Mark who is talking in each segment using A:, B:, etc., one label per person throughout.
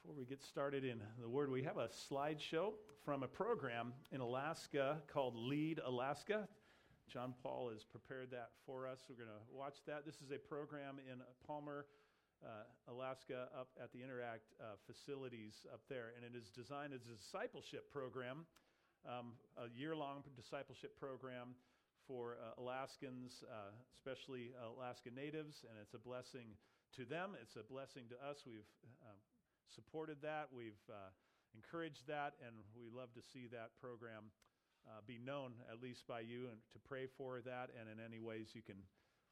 A: Before we get started in the Word, we have a slideshow from a program in Alaska called Lead Alaska. John Paul has prepared that for us. We're going to watch that. This is a program in Palmer, Alaska, up at the Interact facilities up there, and it is designed as a discipleship program, a year-long discipleship program for Alaskans, especially Alaska Natives, and it's a blessing to them. It's a blessing to us. We've supported that, we've encouraged that, and we love to see that program be known, at least by you, and to pray for that, and in any ways you can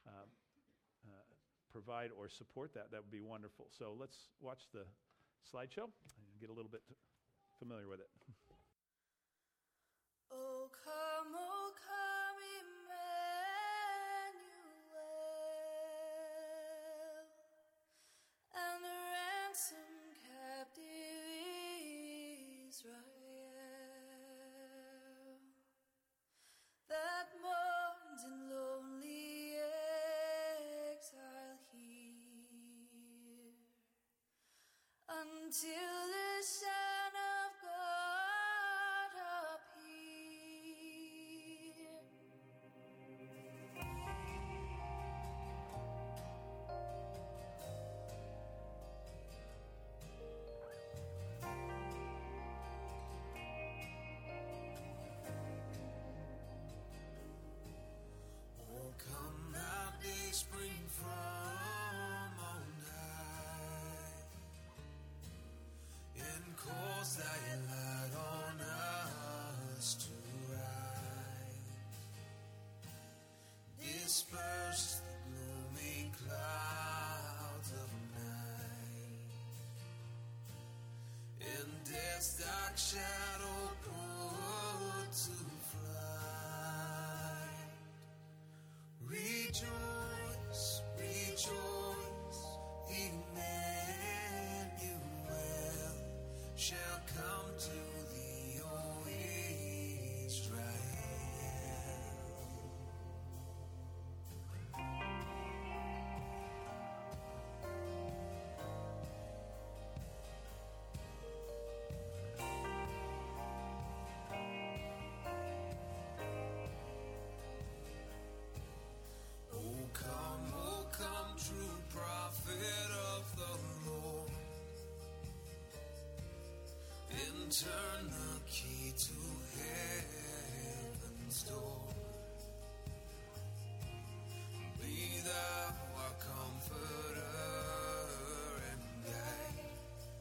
A: provide or support that. That would be wonderful. So let's watch the slideshow and get a little bit familiar with it.
B: Oh, come, Emmanuel, and ransom captive Israel, that mourns in lonely exile here, until the Son of God appear. Oh, come thou day spring from on high, and cause thy light on us to rise. Disperse the gloomy clouds of night, and death's dark shadow put to flight. Rejoice, rejoice, Emmanuel shall come to thee, O Israel. O come, true prophet of the Lord, and turn the key to heaven's door. Be thou our comforter and guide,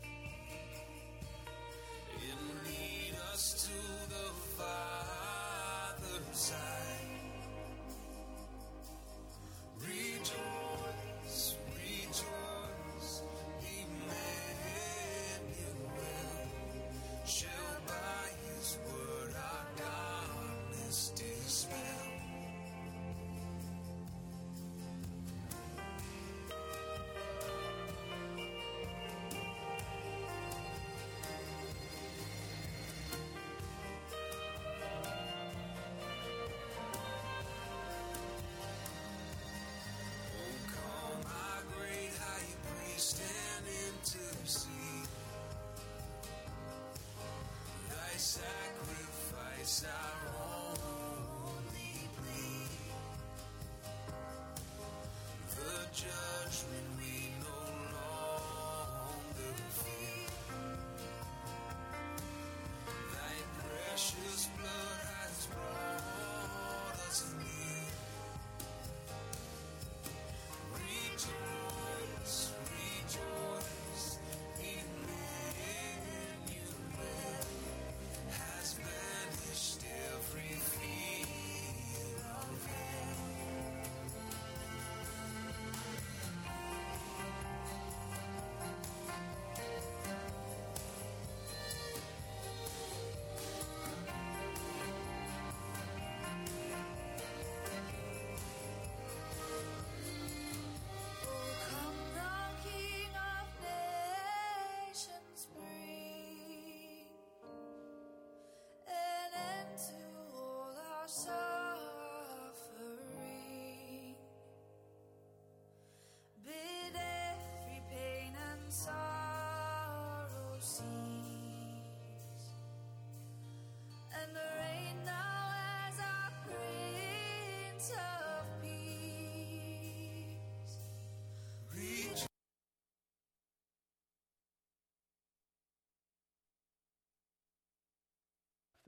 B: and lead us to the Father's side. Rejoice, rejoice, Emmanuel shall by his word our darkness dispel.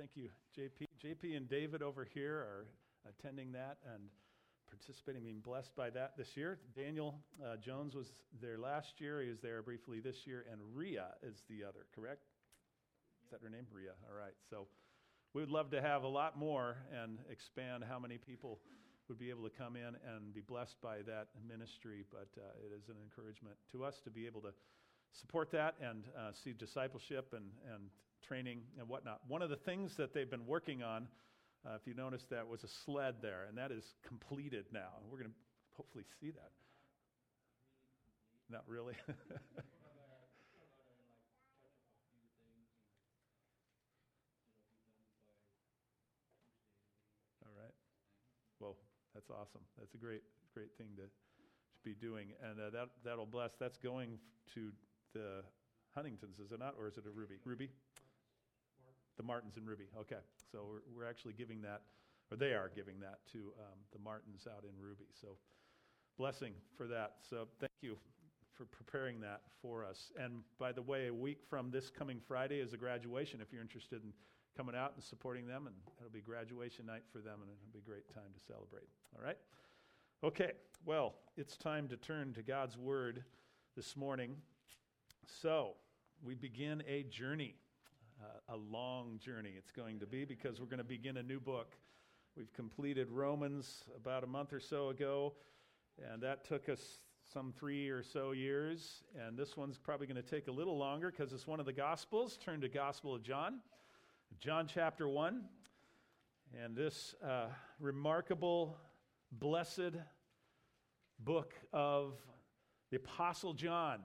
A: Thank you, JP. JP and David over here are attending that and participating, being blessed by that this year. Daniel Jones was there last year. He was there briefly this year. And Ria is the other, correct? Is that her name? Ria. All right. So we would love to have a lot more and expand how many people would be able to come in and be blessed by that ministry. But it is an encouragement to us to be able to support that and see discipleship and training and whatnot. One of the things that they've been working on, if you noticed that, was a sled there, and that is completed now. And we're going to hopefully see that. Not really. All right. Well, that's awesome. That's a great thing to be doing, and that'll bless. That's going to the Huntingtons, is it not, or is it a Ruby? Ruby? The Martins and Ruby. Okay, so we're actually giving that, or they are giving that to the Martins out in Ruby. So blessing for that. So thank you for preparing that for us. And by the way, a week from this coming Friday is a graduation. If you're interested in coming out and supporting them, and it'll be graduation night for them, and it'll be a great time to celebrate. All right? Okay, well, it's time to turn to God's Word this morning. So we begin a journey. A long journey it's going to be, because we're going to begin a new book. We've completed Romans about a month or so ago, and that took us some 3 or so years, and this one's probably going to take a little longer because it's one of the Gospels. Turn to Gospel of John, John chapter 1, and this remarkable, blessed book of the Apostle John,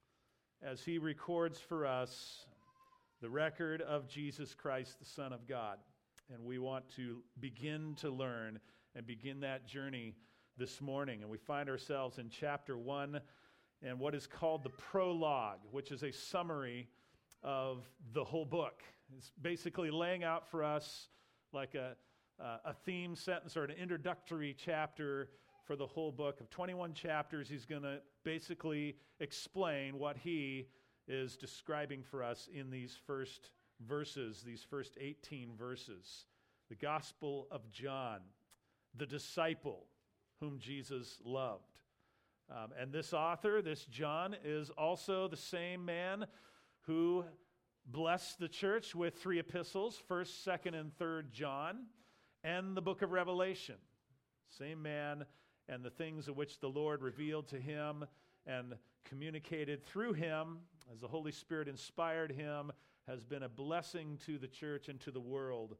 A: as he records for us the record of Jesus Christ, the Son of God. And we want to begin to learn and begin that journey this morning. And we find ourselves in chapter 1 and what is called the prologue, which is a summary of the whole book. It's basically laying out for us like a theme sentence or an introductory chapter for the whole book. Of 21 chapters, he's going to basically explain what he is describing for us in these first verses, these first 18 verses. The Gospel of John, the disciple whom Jesus loved. And this author, this John, is also the same man who blessed the church with 3 epistles, 1st, 2nd, and 3rd John, and the book of Revelation. Same man, and the things of which the Lord revealed to him and communicated through him, as the Holy Spirit inspired him, has been a blessing to the church and to the world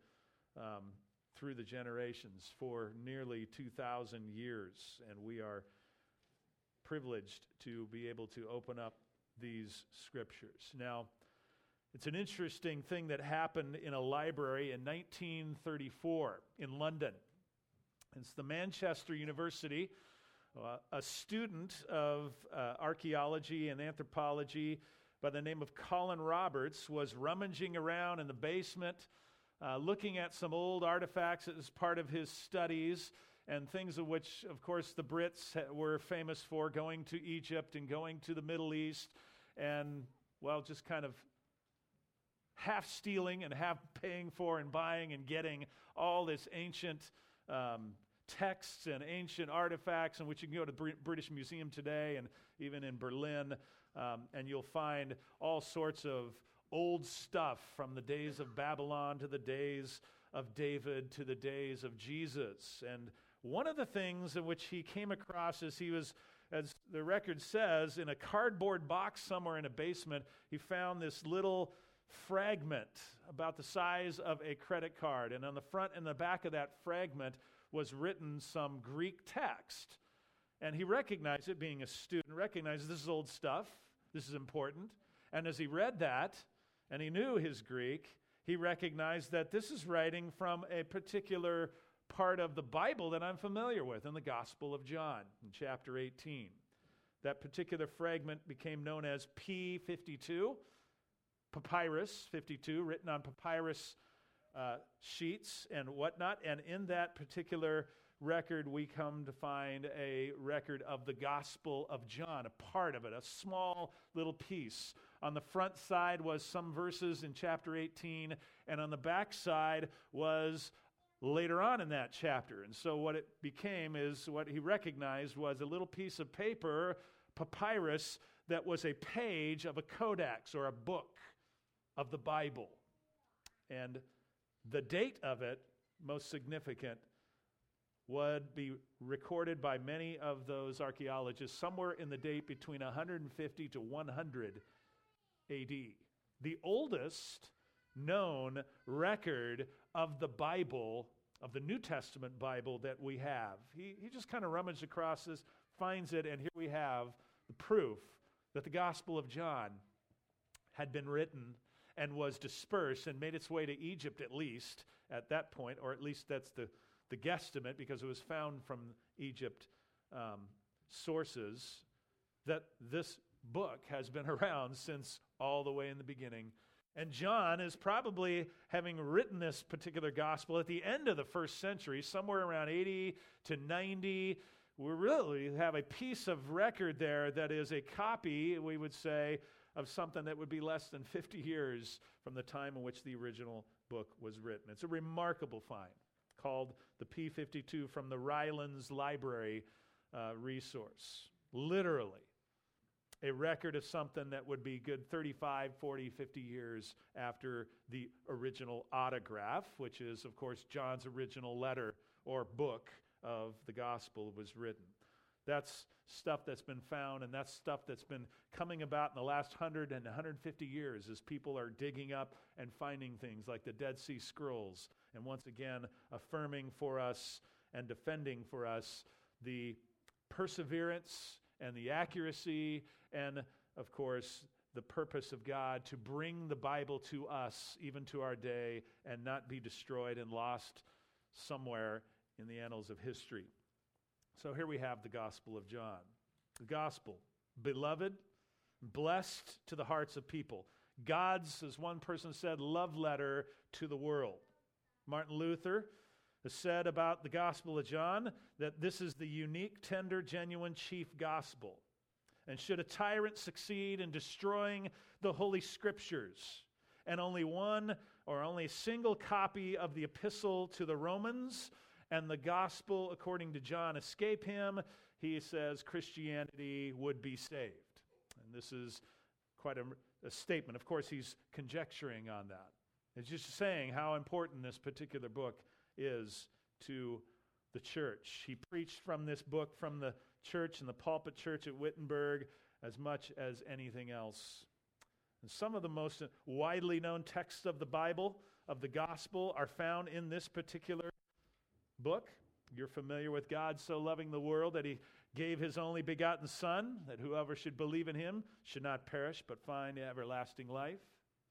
A: through the generations for nearly 2,000 years. And we are privileged to be able to open up these scriptures. Now, it's an interesting thing that happened in a library in 1934 in London. It's the Manchester University. A student of archaeology and anthropology by the name of Colin Roberts was rummaging around in the basement, looking at some old artifacts as part of his studies, and things of which, of course, the Brits were famous for, going to Egypt and going to the Middle East, and, well, just kind of half stealing and half paying for and buying and getting all this ancient texts and ancient artifacts, in which you can go to the British Museum today and even in Berlin, and you'll find all sorts of old stuff from the days of Babylon to the days of David to the days of Jesus. And one of the things in which he came across is he was, as the record says, in a cardboard box somewhere in a basement, he found this little fragment about the size of a credit card. And on the front and the back of that fragment was written some Greek text. And he recognized it, being a student, recognized this is old stuff, this is important. And as he read that, and he knew his Greek, he recognized that this is writing from a particular part of the Bible that I'm familiar with, in the Gospel of John, in chapter 18. That particular fragment became known as P52, Papyrus 52, written on papyrus sheets and whatnot. And in that particular record, we come to find a record of the Gospel of John, a part of it, a small little piece On the front side was some verses in chapter 18, and on the back side was later on in that chapter. And so what it became is what he recognized was a little piece of paper, papyrus, that was a page of a codex or a book of the Bible. And the date of it, most significant, would be recorded by many of those archaeologists somewhere in the date between 150 to 100 AD. The oldest known record of the Bible, of the New Testament Bible that we have. He just kind of rummaged across this, finds it, and here we have the proof that the Gospel of John had been written and was dispersed and made its way to Egypt at least at that point, or at least that's the guesstimate, because it was found from Egypt sources, that this book has been around since all the way in the beginning. And John is probably having written this particular gospel at the end of the first century, somewhere around 80 to 90. We really have a piece of record there that is a copy, we would say, of something that would be less than 50 years from the time in which the original book was written. It's a remarkable find called the P52 from the Rylands Library resource. Literally, a record of something that would be good 35, 40, 50 years after the original autograph, which is, of course, John's original letter or book of the gospel was written. That's stuff that's been found, and that's stuff that's been coming about in the last 100 and 150 years as people are digging up and finding things like the Dead Sea Scrolls, and once again affirming for us and defending for us the perseverance and the accuracy and, of course, the purpose of God to bring the Bible to us, even to our day, and not be destroyed and lost somewhere in the annals of history. So here we have the Gospel of John. The Gospel, beloved, blessed to the hearts of people. God's, as one person said, love letter to the world. Martin Luther has said about the Gospel of John that this is the unique, tender, genuine chief gospel. And should a tyrant succeed in destroying the Holy Scriptures, and only one or only a single copy of the epistle to the Romans and the gospel according to John escape him, he says Christianity would be saved. And this is quite a statement. Of course, he's conjecturing on that. It's just saying how important this particular book is to the church. He preached from this book from the church and the pulpit church at Wittenberg as much as anything else. And some of the most widely known texts of the Bible, of the gospel, are found in this particular book. You're familiar with God so loving the world that he gave his only begotten Son, that whoever should believe in him should not perish but find everlasting life.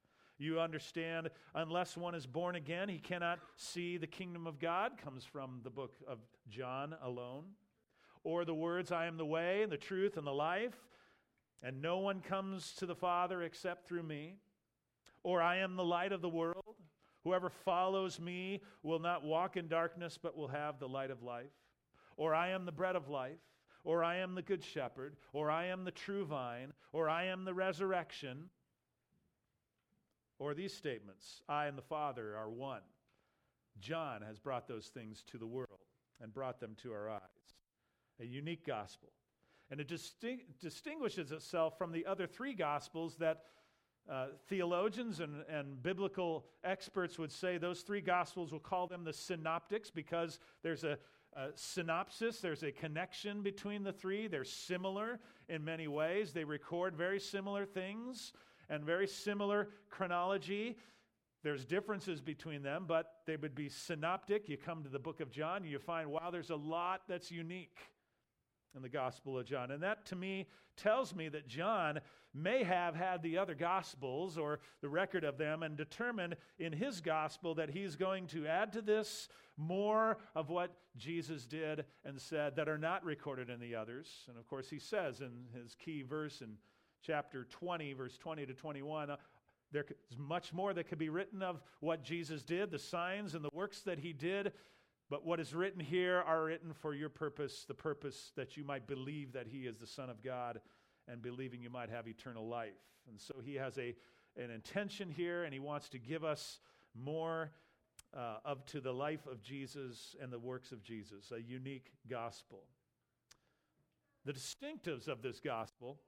A: You understand, unless one is born again, he cannot see the kingdom of God, comes from the book of John alone. Or the words, I am the way and the truth and the life, and no one comes to the Father except through me. Or I am the light of the world. Whoever follows me will not walk in darkness, but will have the light of life. Or I am the bread of life. Or I am the good shepherd. Or I am the true vine. Or I am the resurrection. Or these statements, I and the Father are one. John has brought those things to the world and brought them to our eyes. A unique gospel. And it distinguishes itself from the other three gospels that theologians and biblical experts would say those three gospels, will call them the synoptics, because there's a synopsis, there's a connection between the three. They're similar in many ways. They record very similar things and very similar chronology. There's differences between them, but they would be synoptic. You come to the book of John, and you find, wow, there's a lot that's unique in the Gospel of John. And that, to me, tells me that John may have had the other Gospels or the record of them and determined in his Gospel that he's going to add to this more of what Jesus did and said that are not recorded in the others. And, of course, he says in his key verse in chapter 20, verse 20 to 21, there's much more that could be written of what Jesus did, the signs and the works that he did. But what is written here are written for your purpose, the purpose that you might believe that he is the Son of God and believing you might have eternal life. And so he has an intention here, and he wants to give us more to the life of Jesus and the works of Jesus, a unique gospel. The distinctives of this gospel,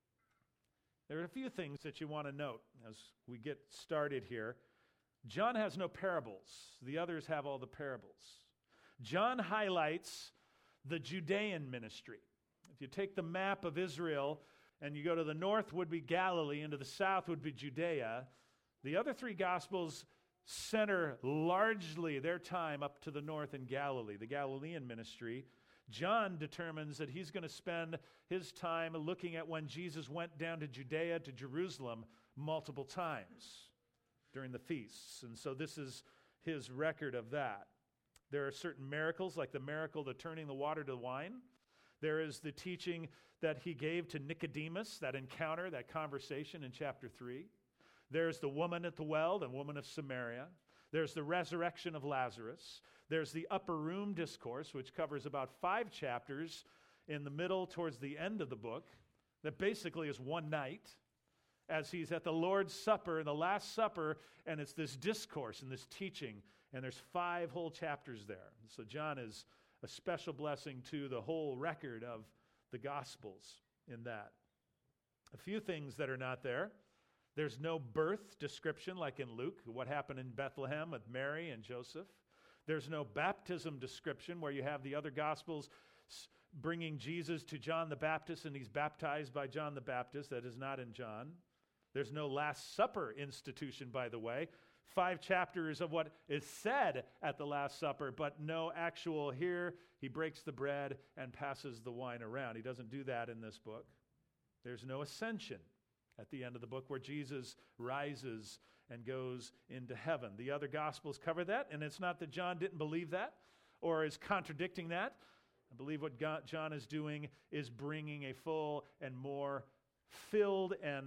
A: there are a few things that you want to note as we get started here. John has no parables. The others have all the parables. John highlights the Judean ministry. If you take the map of Israel and you go to the north would be Galilee and to the south would be Judea, the other three Gospels center largely their time up to the north in Galilee, the Galilean ministry. John determines that he's going to spend his time looking at when Jesus went down to Judea, to Jerusalem, multiple times during the feasts. And so this is his record of that. There are certain miracles, like the miracle of turning the water to wine. There is the teaching that he gave to Nicodemus, that encounter, that conversation in chapter 3. There's the woman at the well, the woman of Samaria. There's the resurrection of Lazarus. There's the upper room discourse, which covers about 5 chapters in the middle towards the end of the book, that basically is one night as he's at the Lord's Supper, in the Last Supper, and it's this discourse and this teaching, and there's 5 whole chapters there. So John is a special blessing to the whole record of the Gospels in that. A few things that are not there. There's no birth description like in Luke, what happened in Bethlehem with Mary and Joseph. There's no baptism description where you have the other Gospels bringing Jesus to John the Baptist and he's baptized by John the Baptist. That is not in John. There's no Last Supper institution, by the way. 5 chapters of what is said at the Last Supper, but no actual here. He breaks the bread and passes the wine around. He doesn't do that in this book. There's no ascension at the end of the book where Jesus rises and goes into heaven. The other Gospels cover that, and it's not that John didn't believe that or is contradicting that. I believe what John is doing is bringing a full and more filled and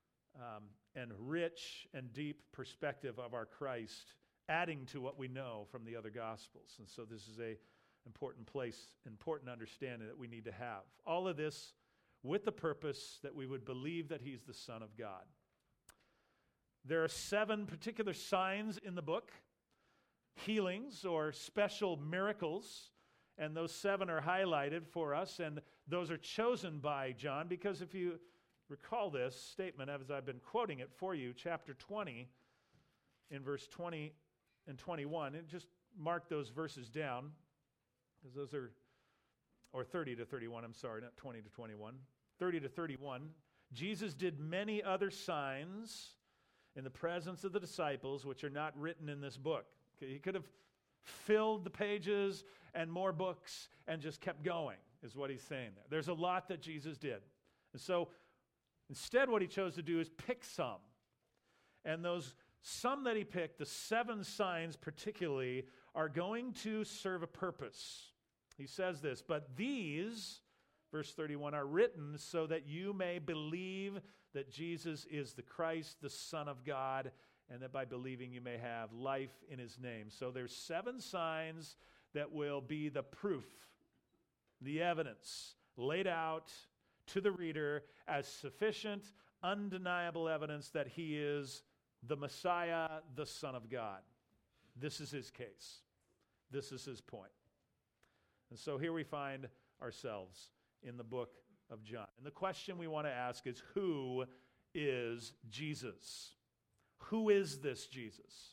A: rich and deep perspective of our Christ, adding to what we know from the other Gospels. And so this is a important understanding that we need to have. All of this with the purpose that we would believe that he's the Son of God. There are 7 particular signs in the book, healings or special miracles, and those 7 are highlighted for us, and those are chosen by John because if you recall this statement as I've been quoting it for you, chapter 20, in verse 20 and 21, and just mark those verses down, because those are, or 30 to 31, I'm sorry, not 20 to 21, 30 to 31. Jesus did many other signs in the presence of the disciples, which are not written in this book. Okay, he could have filled the pages and more books and just kept going, is what he's saying there. There's a lot that Jesus did. And so instead, what he chose to do is pick some. And those some that he picked, the 7 signs particularly, are going to serve a purpose. He says this, but these, verse 31, are written so that you may believe that Jesus is the Christ, the Son of God, and that by believing you may have life in his name. So there's 7 signs that will be the proof, the evidence laid out to the reader as sufficient, undeniable evidence that he is the Messiah, the Son of God. This is his case. This is his point. And so here we find ourselves in the book of John. And the question we want to ask is, who is Jesus? Who is this Jesus?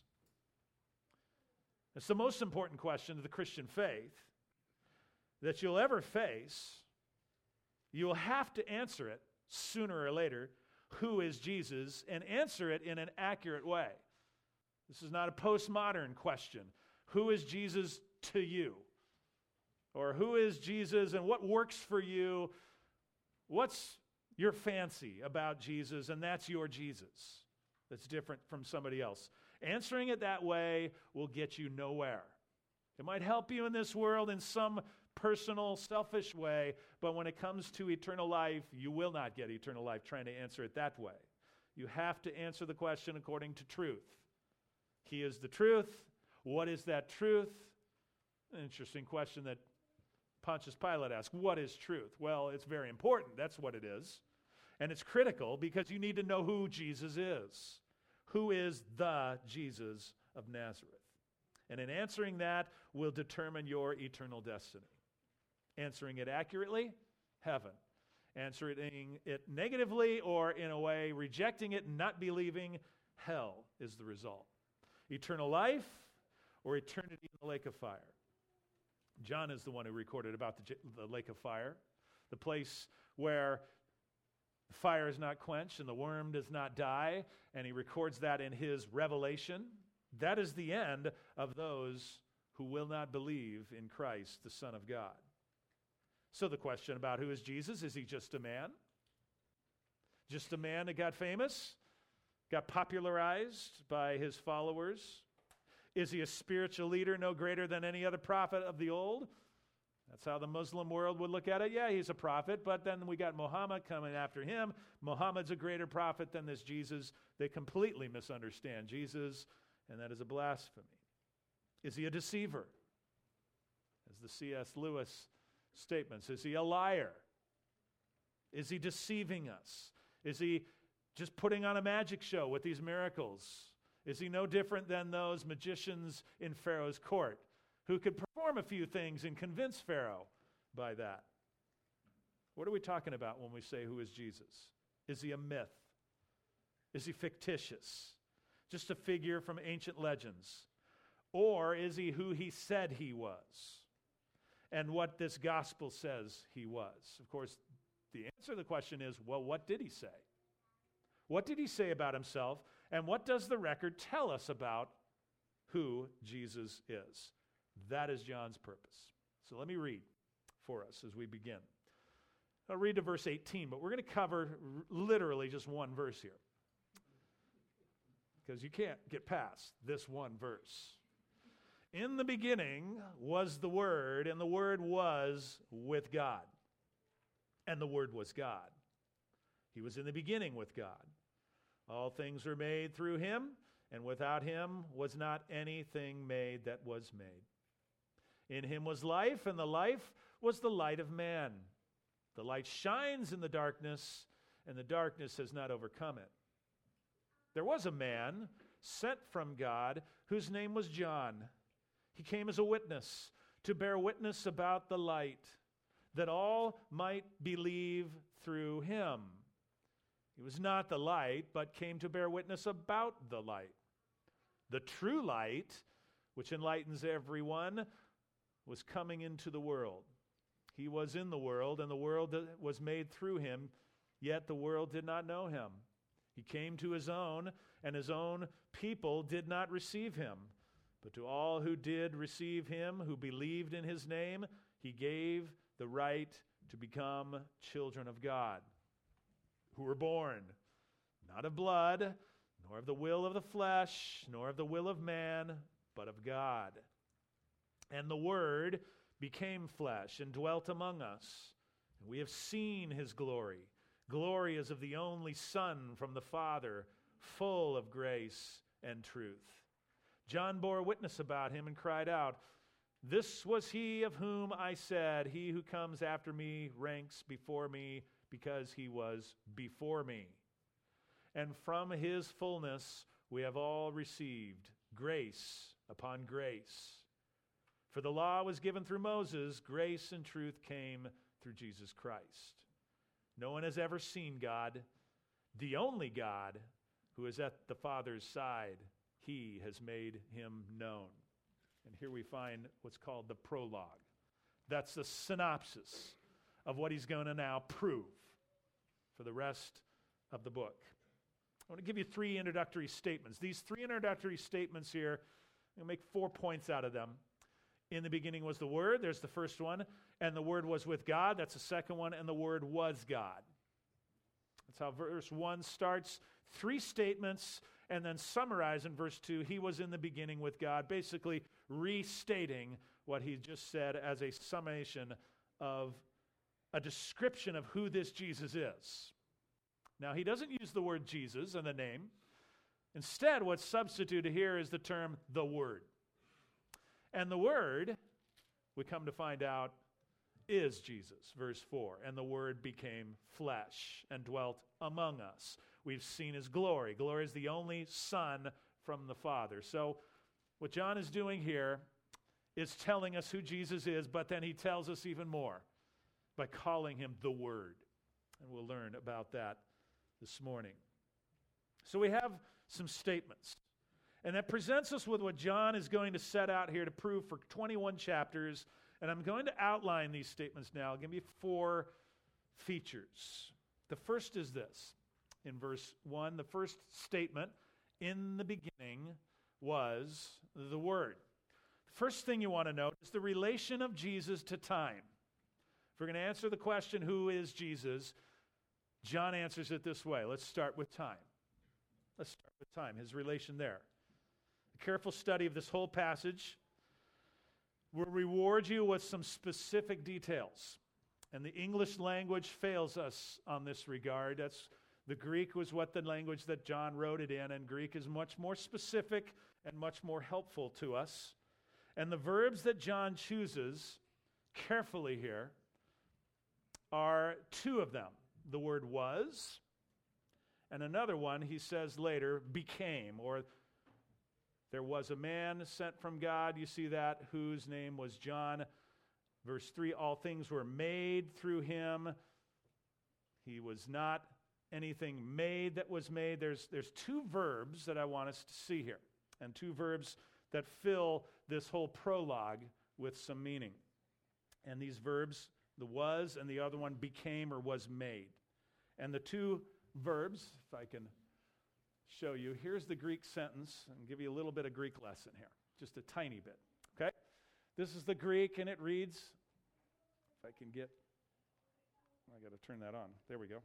A: It's the most important question of the Christian faith that you'll ever face. You'll have to answer it sooner or later. Who is Jesus? And answer it in an accurate way. This is not a postmodern question. Who is Jesus to you? Or who is Jesus and what works for you? What's your fancy about Jesus? And that's your Jesus. That's different from somebody else. Answering it that way will get you nowhere. It might help you in this world in some personal, selfish way, but when it comes to eternal life, you will not get eternal life trying to answer it that way. You have to answer the question according to truth. He is the truth. What is that truth? An interesting question that Pontius Pilate asked. What is truth? Well, it's very important. That's what it is. And it's critical because you need to know who Jesus is. Who is the Jesus of Nazareth? And in answering that will determine your eternal destiny. Answering it accurately, heaven. Answering it negatively or in a way rejecting it and not believing, hell is the result. Eternal life or eternity in the lake of fire. John is the one who recorded about the lake of fire, the place where the fire is not quenched and the worm does not die, and he records that in his revelation. That is the end of those who will not believe in Christ, the Son of God. So the question about who is Jesus, is he just a man? Just a man that got famous? Got popularized by his followers? Is he a spiritual leader no greater than any other prophet of the old? That's how the Muslim world would look at it. Yeah, he's a prophet, but then we got Muhammad coming after him. Muhammad's a greater prophet than this Jesus. They completely misunderstand Jesus, and that is a blasphemy. Is he a deceiver? As the C.S. Lewis statements, is he a liar? Is he deceiving us? Is he just putting on a magic show with these miracles? Is he no different than those magicians in Pharaoh's court who could perform a few things and convince Pharaoh by that? What are we talking about when we say who is Jesus? Is he a myth? Is he fictitious? Just a figure from ancient legends? Or is he who he said he was? And what this gospel says he was? Of course, the answer to the question is, well, what did he say? What did he say about himself? And what does the record tell us about who Jesus is? That is John's purpose. So let me read for us as we begin. I'll read to verse 18, but we're going to cover literally just one verse here, because you can't get past this one verse. In the beginning was the Word, and the Word was with God, and the Word was God. He was in the beginning with God. All things were made through him, and without him was not anything made that was made. In him was life, and the life was the light of man. The light shines in the darkness, and the darkness has not overcome it. There was a man sent from God whose name was John. He came as a witness to bear witness about the light, that all might believe through him. He was not the light, but came to bear witness about the light. The true light, which enlightens everyone, was coming into the world. He was in the world, and the world was made through him, yet the world did not know him. He came to his own, and his own people did not receive him. But to all who did receive him, who believed in his name, he gave the right to become children of God, who were born not of blood, nor of the will of the flesh, nor of the will of man, but of God. And the Word became flesh and dwelt among us. And we have seen his glory. Glory as of the only Son from the Father, full of grace and truth. John bore witness about him and cried out, "This was he of whom I said, 'He who comes after me ranks before me, because he was before me.' And from his fullness we have all received grace upon grace. For the law was given through Moses, grace and truth came through Jesus Christ. No one has ever seen God, the only God who is at the Father's side. He has made him known." And here we find what's called the prologue. That's the synopsis of what he's going to now prove for the rest of the book. I want to give you 3 introductory statements. These 3 introductory statements here, I'm going to make 4 points out of them. In the beginning was the Word, there's the first one, and the Word was with God, that's the second one, and the Word was God. That's how verse 1 starts. 3 statements, and then summarize in verse 2, he was in the beginning with God, basically restating what he just said as a summation of a description of who this Jesus is. Now, he doesn't use the word Jesus in the name. Instead, what's substituted here is the term the Word. And the Word, we come to find out, is Jesus, verse 4. And the Word became flesh and dwelt among us. We've seen his glory. Glory is the only Son from the Father. So what John is doing here is telling us who Jesus is, but then he tells us even more by calling him the Word. And we'll learn about that this morning. So we have some statements. And that presents us with what John is going to set out here to prove for 21 chapters. And I'm going to outline these statements now. I'll give you 4 features. The first is this. In verse 1, the first statement, in the beginning was the Word. The first thing you want to note is the relation of Jesus to time. If we're going to answer the question, who is Jesus, John answers it this way. Let's start with time. Let's start with time, his relation there. A careful study of this whole passage will reward you with some specific details. And the English language fails us on this regard. The Greek was what the language that John wrote it in, and Greek is much more specific and much more helpful to us. And the verbs that John chooses carefully here are 2 of them. The word was, and another one he says later, became, or there was a man sent from God, you see that, whose name was John. Verse 3, all things were made through him. He was not anything made that was made. There's 2 verbs that I want us to see here, and 2 verbs that fill this whole prologue with some meaning. And these verbs, the was and the other one, became or was made. And the 2 verbs, if I can show you, here's the Greek sentence, and give you a little bit of Greek lesson here, just a tiny bit, okay? This is the Greek, and it reads, if I can get, I got to turn that on. There we go.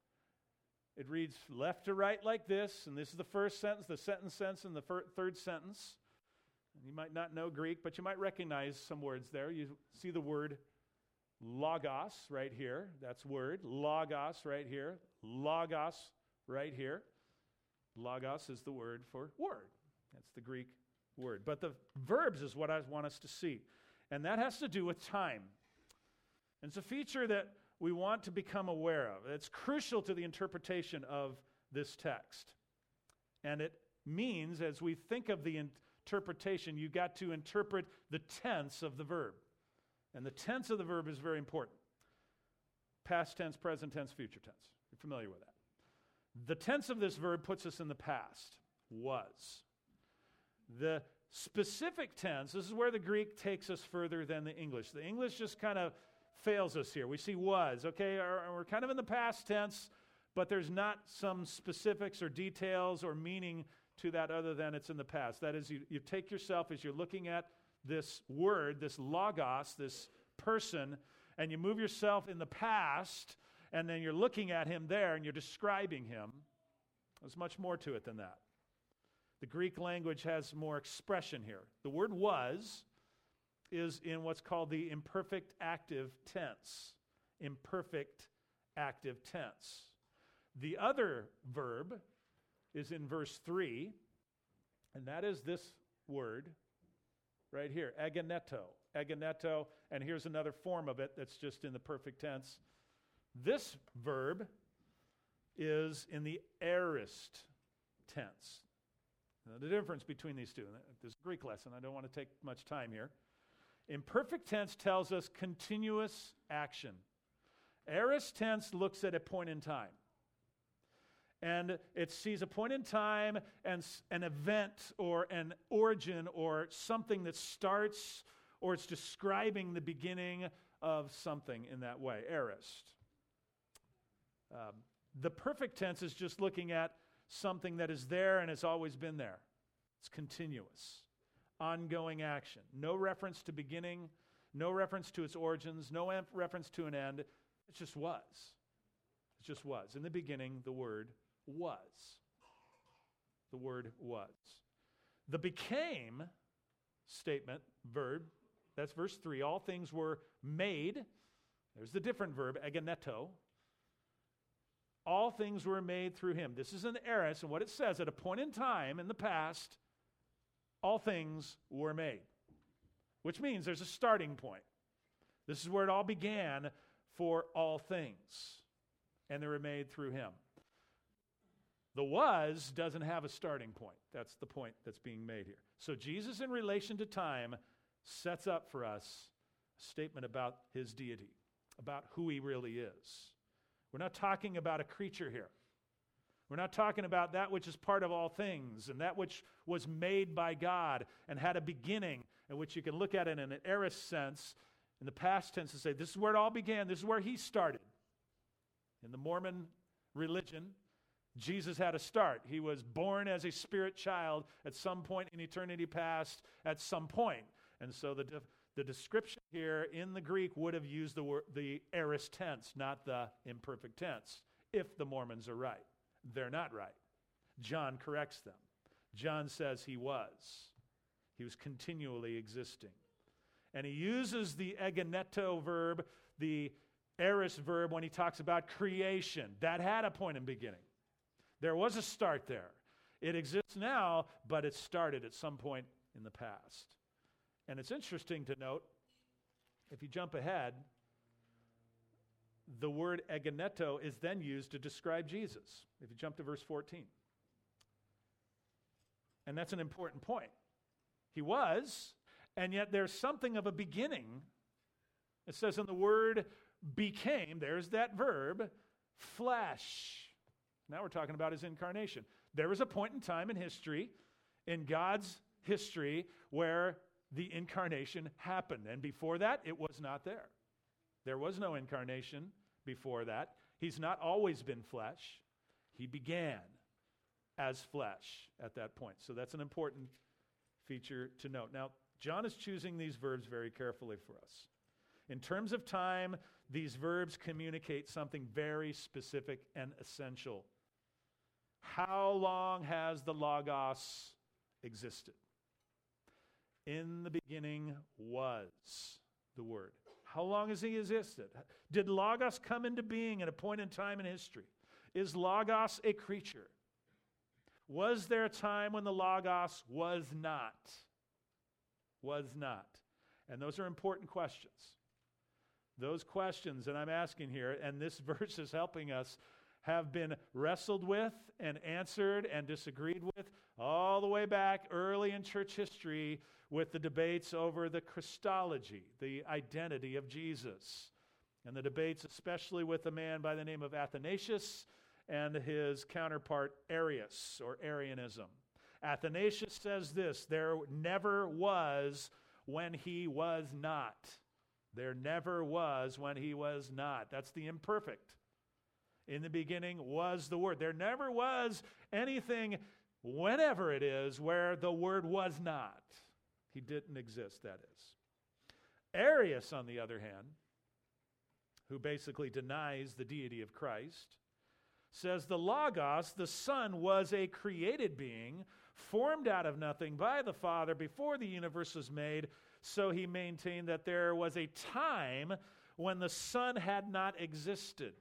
A: It reads left to right like this, and this is the first sentence, the sentence sense, and the third sentence. And you might not know Greek, but you might recognize some words there. You see the word logos right here. That's word. Logos right here. Logos right here. Logos is the word for word. That's the Greek word. But the verbs is what I want us to see. And that has to do with time. And it's a feature that we want to become aware of. It's crucial to the interpretation of this text. And it means, as we think of the interpretation, you've got to interpret the tense of the verb. And the tense of the verb is very important. Past tense, present tense, future tense. You're familiar with that. The tense of this verb puts us in the past, was. The specific tense, this is where the Greek takes us further than the English. The English just kind of fails us here. We see was, okay, we're kind of in the past tense, but there's not some specifics or details or meaning to that other than it's in the past. That is, you take yourself as you're looking at this word, this logos, this person, and you move yourself in the past, and then you're looking at him there and you're describing him. There's much more to it than that. The Greek language has more expression here. The word was is in what's called the imperfect active tense. Imperfect active tense. The other verb is in verse 3, and that is this word right here, agoneto. Agoneto, and here's another form of it that's just in the perfect tense. This verb is in the aorist tense. Now, the difference between these two, this is a Greek lesson, I don't want to take much time here. Imperfect tense tells us continuous action. Aorist tense looks at a point in time. And it sees a point in time and an event or an origin or something that starts, or it's describing the beginning of something in that way. Aorist. The perfect tense is just looking at something that is there and has always been there. It's continuous, ongoing action. No reference to beginning, no reference to its origins, no reference to an end. It just was. It just was. In the beginning, the Word was. The Word was. The became statement, verb, that's verse 3. All things were made. There's the different verb, agoneto. All things were made through him. This is an aorist, and what it says, at a point in time in the past, all things were made. Which means there's a starting point. This is where it all began for all things, and they were made through him. The was doesn't have a starting point. That's the point that's being made here. So Jesus, in relation to time, sets up for us a statement about his deity, about who he really is. We're not talking about a creature here. We're not talking about that which is part of all things and that which was made by God and had a beginning, in which you can look at it in an aorist sense, in the past tense, to say this is where it all began, this is where he started. In the Mormon religion, Jesus had a start. He was born as a spirit child at some point in eternity past, at some point. And so the description here in the Greek would have used the aorist tense, not the imperfect tense, if the Mormons are right. They're not right. John corrects them. John says he was. He was continually existing. And he uses the egeneto verb, the aorist verb, when he talks about creation. That had a point in beginning. There was a start there. It exists now, but it started at some point in the past. And it's interesting to note, if you jump ahead, the word egeneto is then used to describe Jesus. If you jump to verse 14. And that's an important point. He was, and yet there's something of a beginning. It says, and the word became, there's that verb, flesh. Now we're talking about his incarnation. There was a point in time in history, in God's history, where the incarnation happened. And before that, it was not there. There was no incarnation before that. He's not always been flesh. He began as flesh at that point. So that's an important feature to note. Now, John is choosing these verbs very carefully for us. In terms of time, these verbs communicate something very specific and essential. How long has the Logos existed? In the beginning was the Word. How long has he existed? Did Logos come into being at a point in time in history? Is Logos a creature? Was there a time when the Logos was not? Was not. And those are important questions. Those questions that I'm asking here, and this verse is helping us, have been wrestled with and answered and disagreed with all the way back early in church history with the debates over the Christology, the identity of Jesus, and the debates especially with a man by the name of Athanasius and his counterpart Arius, or Arianism. Athanasius says this: there never was when he was not. There never was when he was not. That's the imperfect. In the beginning was the Word. There never was anything, whenever it is, where the Word was not. He didn't exist, that is. Arius, on the other hand, who basically denies the deity of Christ, says the Logos, the Son, was a created being, formed out of nothing by the Father before the universe was made. So he maintained that there was a time when the Son had not existed.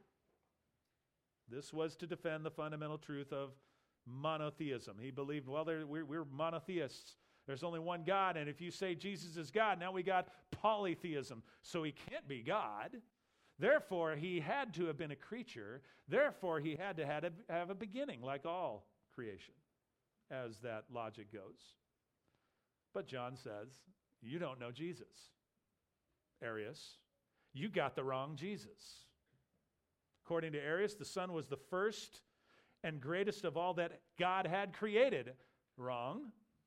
A: This was to defend the fundamental truth of monotheism. He believed, well, we're monotheists. There's only one God, and if you say Jesus is God, now we got polytheism. So he can't be God. Therefore, he had to have been a creature. Therefore, he had to have a beginning, like all creation, as that logic goes. But John says, you don't know Jesus, Arius. You got the wrong Jesus. According to Arius, the Son was the first and greatest of all that God had created. Wrong.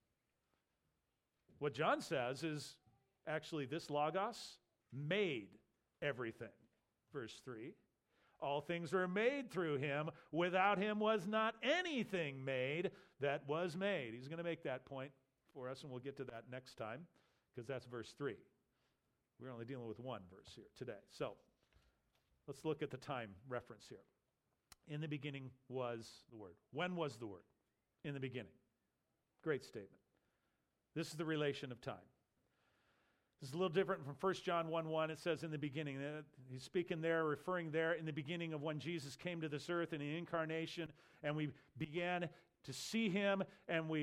A: What John says is actually this Logos made everything. Verse 3, all things were made through him. Without him was not anything made that was made. He's going to make that point for us, and we'll get to that next time, because that's verse 3. We're only dealing with one verse here today. So let's look at the time reference here. In the beginning was the Word. When was the Word? In the beginning. Great statement. This is the relation of time. This is a little different from 1 John 1:1. It says in the beginning. He's speaking there, referring there in the beginning of when Jesus came to this earth in the incarnation, and we began to see him, and we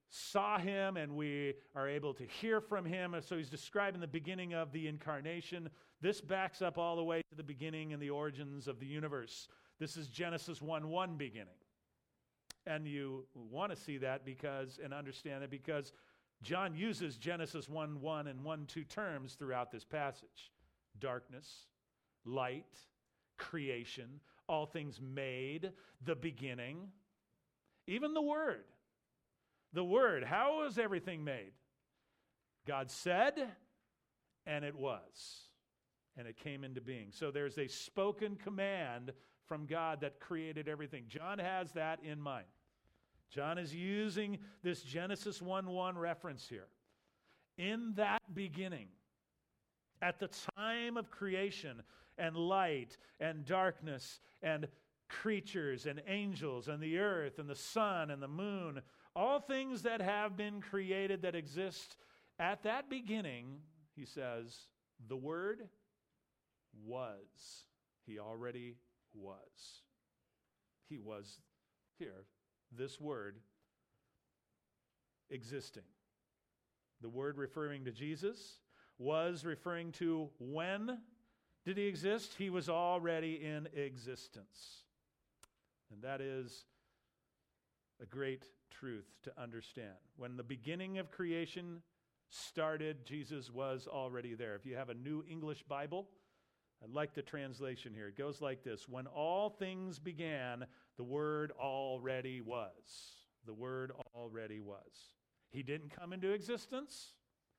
A: saw him and we are able to hear from him. And so he's describing the beginning of the incarnation. This backs up all the way to the beginning and the origins of the universe. This is Genesis 1:1 beginning. And you want to see that and understand it because John uses Genesis 1:1 and 1:2 terms throughout this passage. Darkness, light, creation, all things made, the beginning, even the Word. The Word, how was everything made? God said, and it was. And it came into being. So there's a spoken command from God that created everything. John has that in mind. John is using this Genesis 1:1 reference here. In that beginning, at the time of creation and light and darkness and creatures and angels and the earth and the sun and the moon, all things that have been created that exist, at that beginning, he says, the Word was. He already was. He was here, this Word existing. The Word referring to Jesus, was referring to when did he exist? He was already in existence. And that is a great truth to understand. When the beginning of creation started, Jesus was already there. If you have a New English Bible, I like the translation here. It goes like this: when all things began, the Word already was. The Word already was. He didn't come into existence,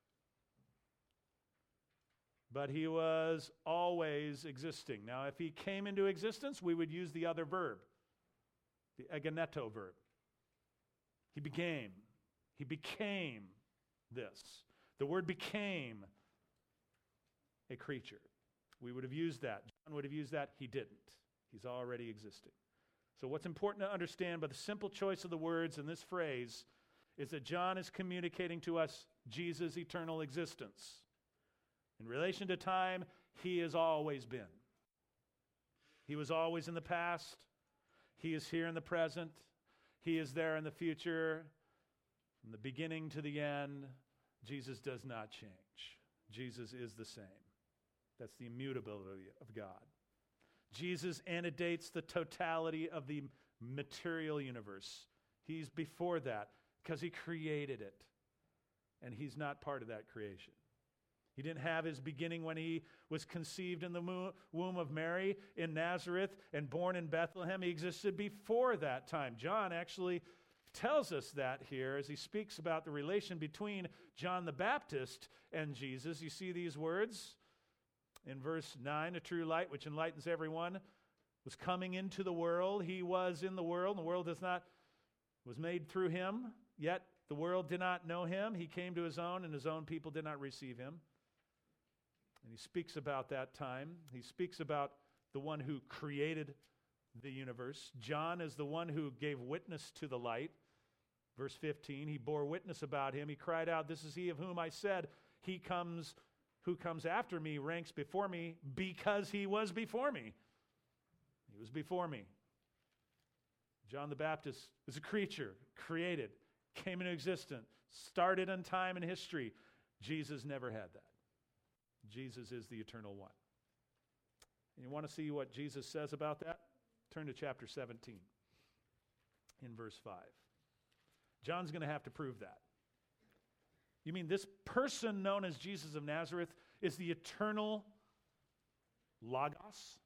A: but he was always existing. Now, if he came into existence, we would use the other verb, the egeneto verb. He became. He became this. The Word became a creature. We would have used that. John would have used that. He didn't. He's already existing. So what's important to understand by the simple choice of the words in this phrase is that John is communicating to us Jesus' eternal existence. In relation to time, he has always been. He was always in the past. He is here in the present. He is there in the future. From the beginning to the end, Jesus does not change. Jesus is the same. That's the immutability of God. Jesus antedates the totality of the material universe. He's before that because he created it. And he's not part of that creation. He didn't have his beginning when he was conceived in the womb of Mary in Nazareth and born in Bethlehem. He existed before that time. John actually tells us that here as he speaks about the relation between John the Baptist and Jesus. You see these words in verse 9, a true light which enlightens everyone was coming into the world. He was in the world, and the world was made through him, yet the world did not know him. He came to his own, and his own people did not receive him. And he speaks about that time. He speaks about the one who created the universe. John is the one who gave witness to the light. Verse 15, he bore witness about him. He cried out, "This is he of whom I said, who comes after me ranks before me because he was before me." He was before me. John the Baptist is a creature, created, came into existence, started in time and history. Jesus never had that. Jesus is the eternal one. And you want to see what Jesus says about that? Turn to chapter 17 in verse 5. John's going to have to prove that. You mean this person known as Jesus of Nazareth is the eternal Logos?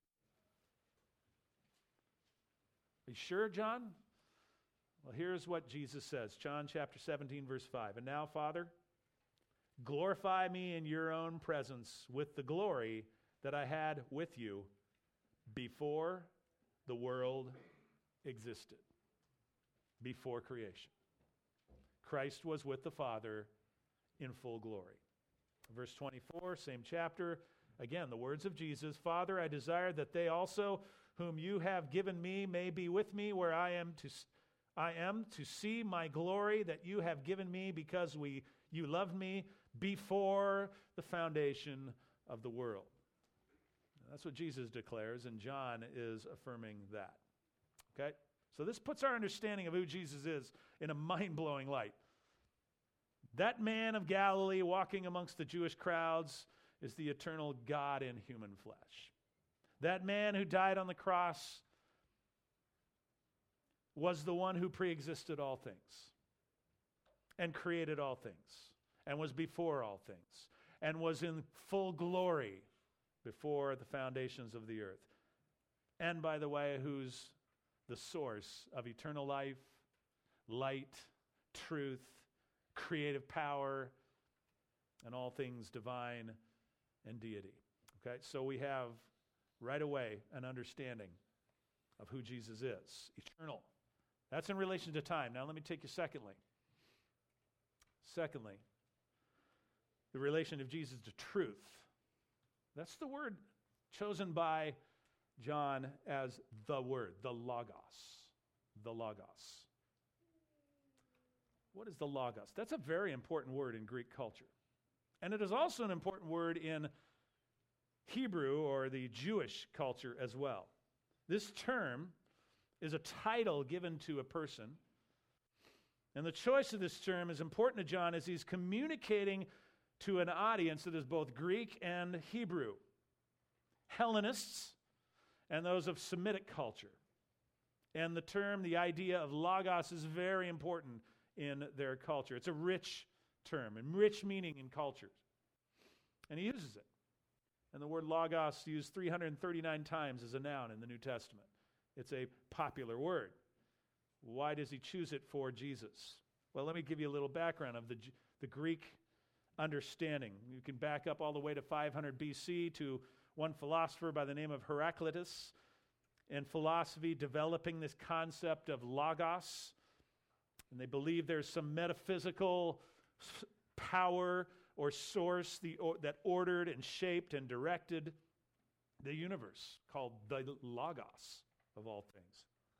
A: Are you sure, John? Well, here's what Jesus says. John chapter 17, verse 5. "And now, Father, glorify me in your own presence with the glory that I had with you before the world existed." Before creation. Christ was with the Father in full glory. Verse 24, same chapter. Again, the words of Jesus. "Father, I desire that they also whom you have given me may be with me where I am to see my glory that you have given me because you loved me before the foundation of the world." Now, that's what Jesus declares, and John is affirming that. Okay? So this puts our understanding of who Jesus is in a mind-blowing light. That man of Galilee walking amongst the Jewish crowds is the eternal God in human flesh. That man who died on the cross was the one who preexisted all things and created all things and was before all things and was in full glory before the foundations of the earth. And by the way, who's the source of eternal life, light, truth, creative power, and all things divine and deity. Okay, so we have right away an understanding of who Jesus is, eternal. That's in relation to time. Now let me take you secondly. Secondly, the relation of Jesus to truth. That's the word chosen by John as the word, the logos. The logos. What is the logos? That's a very important word in Greek culture. And it is also an important word in Hebrew or the Jewish culture as well. This term is a title given to a person. And the choice of this term is important to John as he's communicating to an audience that is both Greek and Hebrew, Hellenists and those of Semitic culture. And the term, the idea of logos is very important in their culture. It's a rich term and rich meaning in cultures. And he uses it. And the word logos used 339 times as a noun in the New Testament. It's a popular word. Why does he choose it for Jesus? Well, let me give you a little background of the Greek understanding. You can back up all the way to 500 BC to one philosopher by the name of Heraclitus, and philosophy developing this concept of logos. And they believe there's some metaphysical power or source that ordered and shaped and directed the universe, called the logos of all things.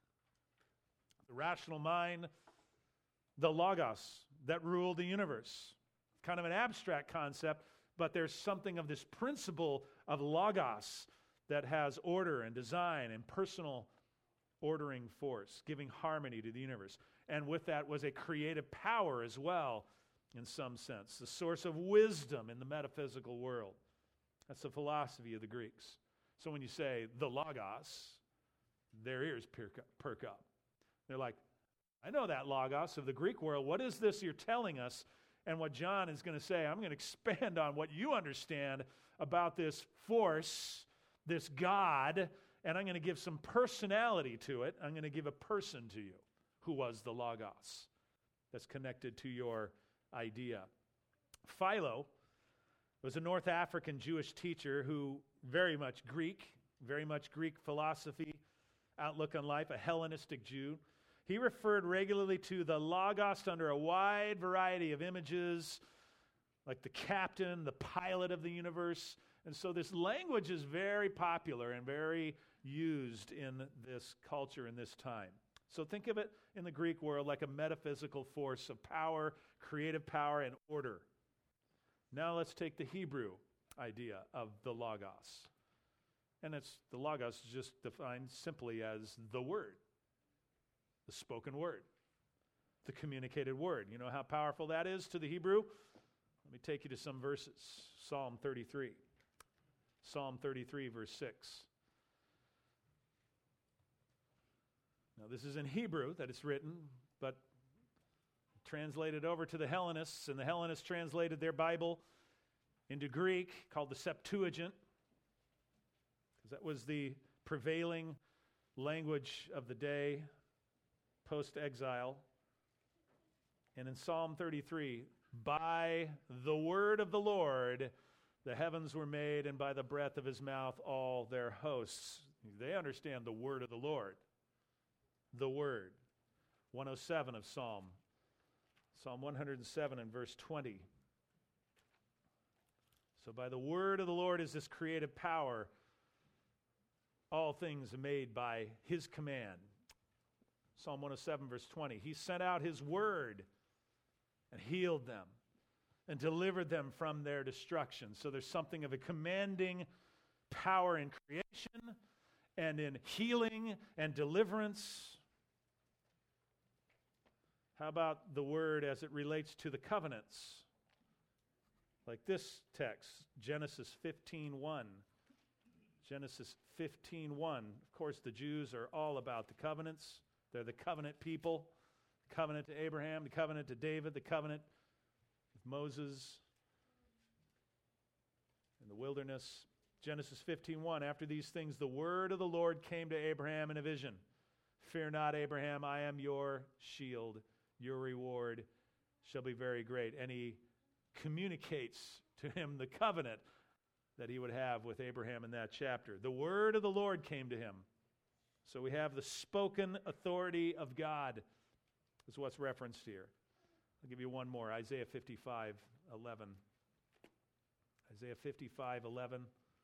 A: The rational mind, the logos that ruled the universe. Kind of an abstract concept, but there's something of this principle of logos that has order and design and personal ordering force, giving harmony to the universe. And with that was a creative power as well, in some sense, the source of wisdom in the metaphysical world. That's the philosophy of the Greeks. So when you say the logos, their ears perk up. They're like, I know that logos of the Greek world. What is this you're telling us? And what John is going to say, I'm going to expand on what you understand about this force, this God, and I'm going to give some personality to it. I'm going to give a person to you who was the logos that's connected to your idea. Philo was a North African Jewish teacher who very much Greek philosophy, outlook on life, a Hellenistic Jew. He referred regularly to the logos under a wide variety of images, like the captain, the pilot of the universe. And so this language is very popular and very used in this culture in this time. So think of it in the Greek world like a metaphysical force of power, creative power, and order. Now let's take the Hebrew idea of the logos. And the logos is just defined simply as the word, the spoken word, the communicated word. You know how powerful that is to the Hebrew? Let me take you to some verses. Psalm 33. Psalm 33, verse 6. Now, this is in Hebrew that it's written, but translated over to the Hellenists, and the Hellenists translated their Bible into Greek, called the Septuagint, because that was the prevailing language of the day, post-exile. And in Psalm 33, by the word of the Lord, the heavens were made, and by the breath of his mouth, all their hosts. They understand the word of the Lord. The word. 107 of Psalm 107 and verse 20. So by the word of the Lord is this creative power, all things made by his command. Psalm 107 verse 20. He sent out his word and healed them and delivered them from their destruction. So there's something of a commanding power in creation and in healing and deliverance. How about the word as it relates to the covenants? Like this text, Genesis 15:1. Genesis 15:1. Of course, the Jews are all about the covenants. They're the covenant people. The covenant to Abraham, the covenant to David, the covenant with Moses in the wilderness. Genesis 15:1. After these things, the word of the Lord came to Abraham in a vision. Fear not, Abraham, I am your shield. Your reward shall be very great. And he communicates to him the covenant that he would have with Abraham in that chapter. The word of the Lord came to him. So we have the spoken authority of God is what's referenced here. I'll give you one more, Isaiah 55:11. Isaiah 55:11.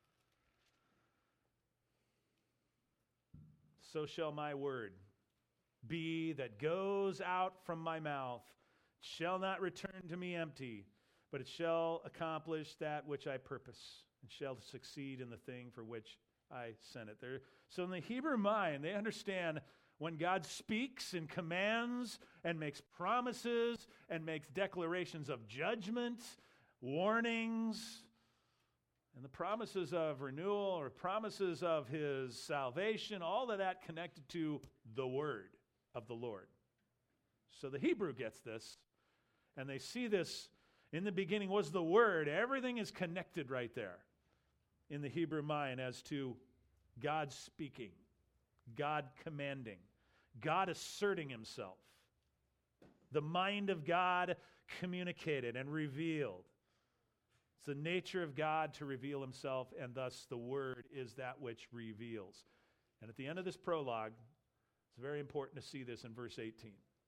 A: So shall my word be that goes out from my mouth. It shall not return to me empty, but it shall accomplish that which I purpose, and shall succeed in the thing for which I sent it. So in the Hebrew mind, they understand when God speaks and commands and makes promises and makes declarations of judgment, warnings, and the promises of renewal or promises of his salvation, all of that connected to the word of the Lord. So the Hebrew gets this, and they see this. In the beginning was the word. Everything is connected right there in the Hebrew mind as to God speaking, God commanding, God asserting himself. The mind of God communicated and revealed. It's the nature of God to reveal himself, and thus the word is that which reveals. And at the end of this prologue, it's very important to see this in verse 18.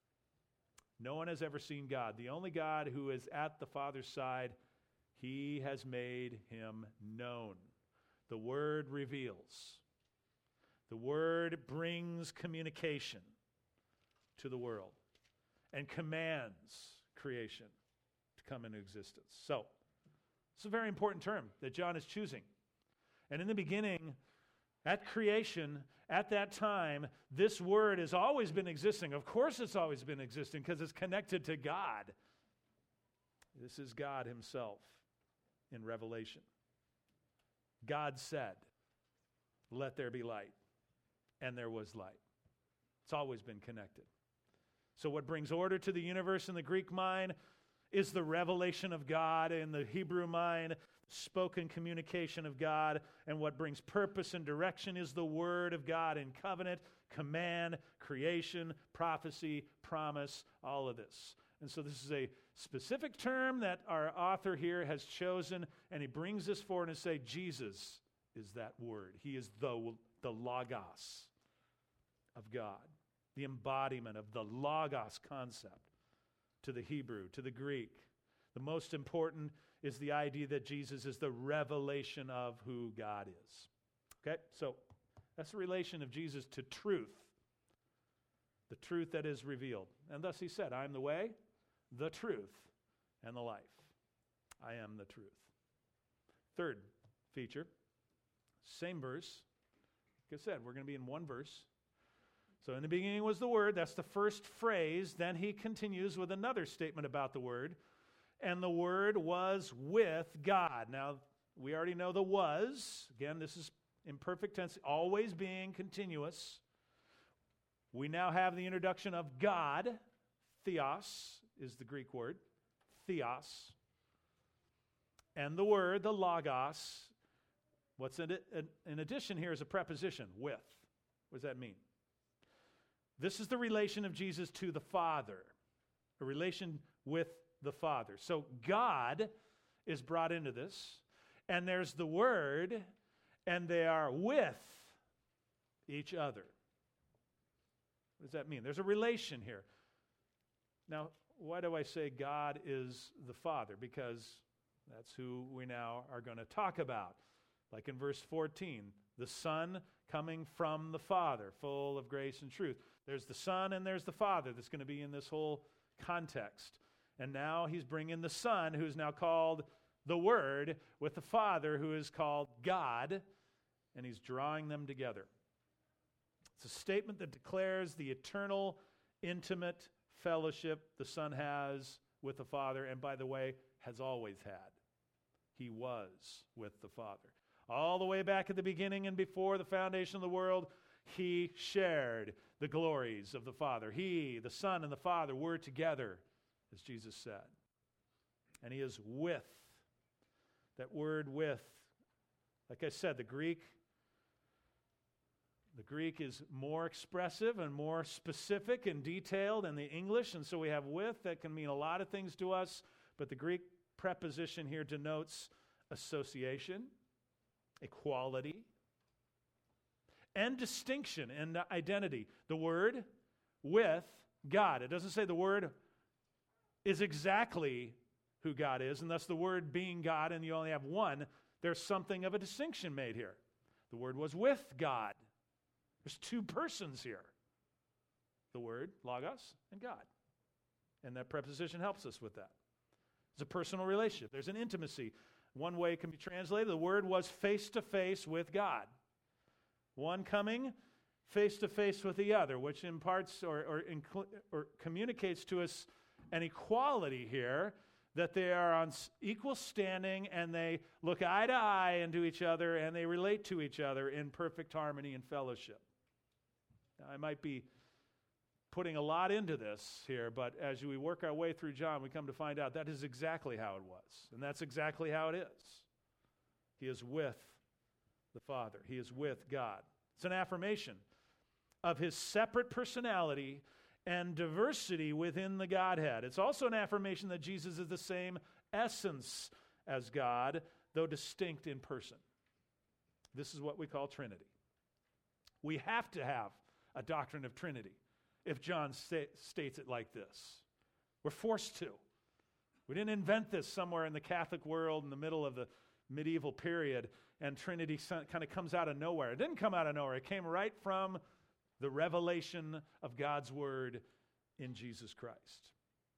A: No one has ever seen God. The only God who is at the Father's side, he has made him known. The word reveals. The word brings communication to the world and commands creation to come into existence. So, it's a very important term that John is choosing. And in the beginning, at creation, at that time, this word has always been existing. Of course it's always been existing because it's connected to God. This is God himself in Revelation. God said, "Let there be light," and there was light. It's always been connected. So what brings order to the universe in the Greek mind is the revelation of God. In the Hebrew mind, spoken communication of God. And what brings purpose and direction is the word of God in covenant, command, creation, prophecy, promise, all of this. And so this is a specific term that our author here has chosen, and he brings this forward and say, Jesus is that word. He is the logos of God, the embodiment of the logos concept to the Hebrew, to the Greek. The most important is the idea that Jesus is the revelation of who God is. Okay, so that's the relation of Jesus to truth, the truth that is revealed. And thus he said, I am the way, the truth, and the life. I am the truth. Third feature, same verse. Like I said, we're going to be in one verse. So in the beginning was the Word. That's the first phrase. Then he continues with another statement about the Word. And the Word was with God. Now, we already know the was. Again, this is imperfect tense, always being continuous. We now have the introduction of God. Theos is the Greek word. Theos. And the Word, the logos. What's in addition here is a preposition, with. What does that mean? This is the relation of Jesus to the Father, a relation with the Father. So God is brought into this, and there's the Word, and they are with each other. What does that mean? There's a relation here. Now, why do I say God is the Father? Because that's who we now are going to talk about. Like in verse 14, the Son coming from the Father, full of grace and truth. There's the Son and there's the Father that's going to be in this whole context. And now he's bringing the Son, who is now called the Word, with the Father, who is called God, and he's drawing them together. It's a statement that declares the eternal, intimate fellowship the Son has with the Father, and by the way, has always had. He was with the Father. All the way back at the beginning and before the foundation of the world, he shared the glories of the Father. He, the Son, and the Father were together, as Jesus said. And he is with. That word with, like I said, the Greek is more expressive and more specific and detailed than the English, and so we have with that can mean a lot of things to us, but the Greek preposition here denotes association, equality, and distinction and identity. The word with God. It doesn't say the word is exactly who God is, and thus the word being God, and you only have one, there's something of a distinction made here. The word was with God. There's two persons here. The word, logos, and God. And that preposition helps us with that. It's a personal relationship. There's an intimacy. One way it can be translated, the word was face-to-face with God. One coming face-to-face with the other, which imparts or communicates to us an equality here, that they are on equal standing and they look eye to eye into each other and they relate to each other in perfect harmony and fellowship. Now, I might be putting a lot into this here, but as we work our way through John, we come to find out that is exactly how it was. And that's exactly how it is. He is with the Father. He is with God. It's an affirmation of his separate personality and diversity within the Godhead. It's also an affirmation that Jesus is the same essence as God, though distinct in person. This is what we call Trinity. We have to have a doctrine of Trinity if John states it like this. We're forced to. We didn't invent this somewhere in the Catholic world in the middle of the medieval period, and Trinity kind of comes out of nowhere. It didn't come out of nowhere. It came right from the revelation of God's Word in Jesus Christ.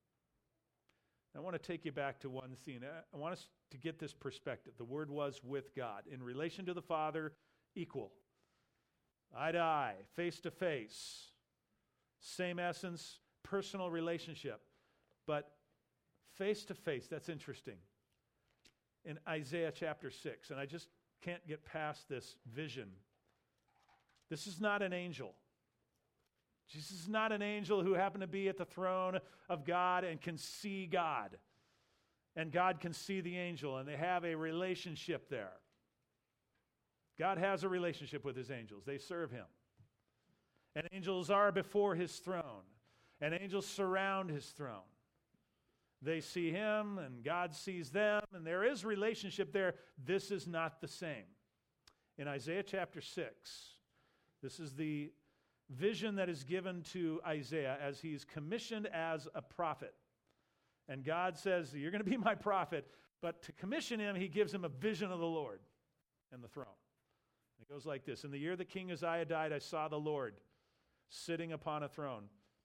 A: I want to take you back to one scene. I want us to get this perspective. The Word was with God. In relation to the Father, equal. Eye to eye, face to face. Same essence, personal relationship. But face to face, that's interesting. In Isaiah chapter 6, and I just can't get past this vision. This is not an angel. Jesus is not an angel who happened to be at the throne of God and can see God. And God can see the angel, and they have a relationship there. God has a relationship with his angels. They serve him. And angels are before his throne. And angels surround his throne. They see him, and God sees them, and there is relationship there. This is not the same. In Isaiah chapter 6, this is the vision that is given to Isaiah as he's commissioned as a prophet. And God says, you're going to be my prophet, but to commission him, he gives him a vision of the Lord and the throne. It goes like this. In the year that King Uzziah died, I saw the Lord sitting upon a throne,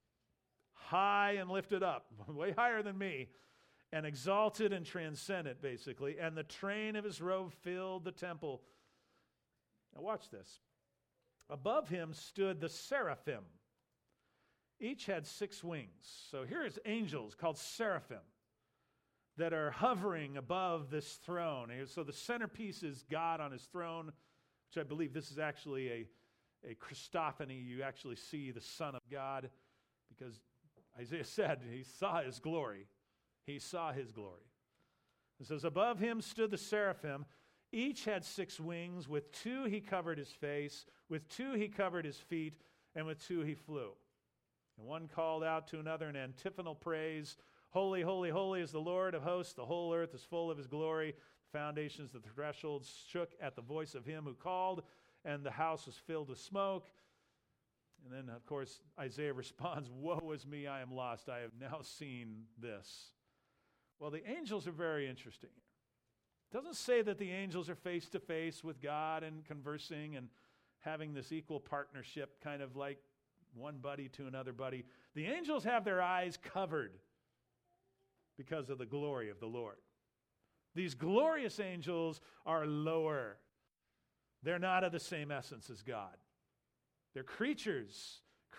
A: high and lifted up, way higher than me, and exalted and transcendent, basically. And the train of his robe filled the temple. Now watch this. Above him stood the seraphim. Each had 6 wings. So here's angels called seraphim that are hovering above this throne. And so the centerpiece is God on his throne, which I believe this is actually a Christophany. You actually see the Son of God, because Isaiah said he saw his glory. He saw his glory. It says, above him stood the seraphim. Each had 6 wings. With 2 he covered his face. With 2 he covered his feet. And with 2 he flew. And one called out to another in antiphonal praise, Holy, holy, holy is the Lord of hosts. The whole earth is full of his glory. The foundations of the thresholds shook at the voice of him who called, and the house was filled with smoke. And then, of course, Isaiah responds, woe is me, I am lost. I have now seen this. Well, the angels are very interesting. It doesn't say that the angels are face-to-face with God and conversing and having this equal partnership, kind of like one buddy to another buddy. The angels have their eyes covered because of the glory of the Lord. These glorious angels are lower. They're not of the same essence as God. They're creatures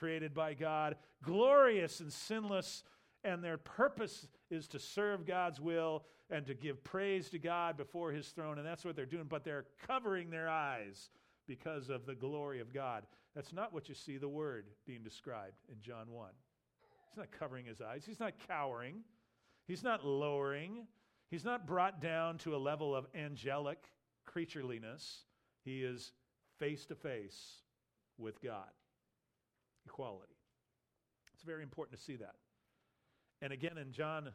A: created by God, glorious and sinless, and their purpose is to serve God's will and to give praise to God before his throne, and that's what they're doing, but they're covering their eyes because of the glory of God. That's not what you see the Word being described in John 1. He's not covering his eyes. He's not cowering. He's not lowering. He's not brought down to a level of angelic creatureliness. He is face to face with God. Equality. It's very important to see that. And again in John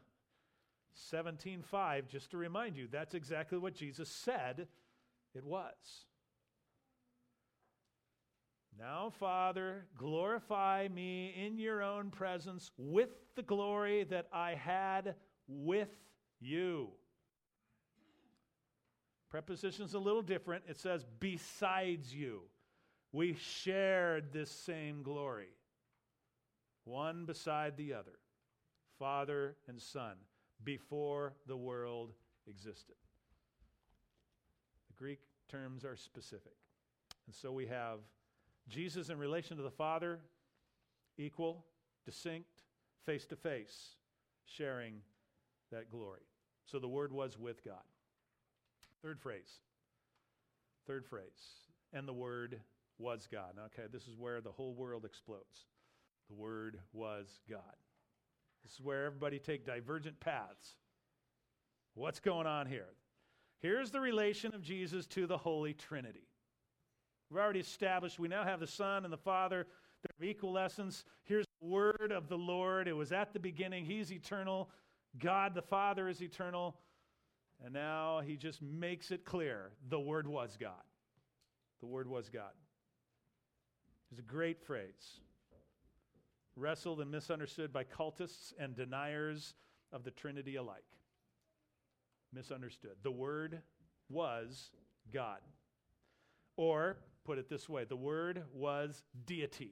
A: 17:5, just to remind you, that's exactly what Jesus said it was. Now, Father, glorify me in your own presence with the glory that I had with you. Preposition's a little different. It says, besides you. We shared this same glory. One beside the other. Father and Son. Before the world existed. The Greek terms are specific. And so we have Jesus in relation to the Father, equal, distinct, face to face, sharing that glory. So the Word was with God. Third phrase. And the Word was God. Okay, this is where the whole world explodes. The Word was God. This is where everybody take divergent paths. What's going on here? Here's the relation of Jesus to the Holy Trinity. We've already established we now have the Son and the Father. They're of equal essence. Here's the word of the Lord. It was at the beginning. He's eternal. God the Father is eternal. And now he just makes it clear. The Word was God. The Word was God. It's a great phrase. Wrestled and misunderstood by cultists and deniers of the Trinity alike. Misunderstood. The Word was God. Or, put it this way, the Word was deity.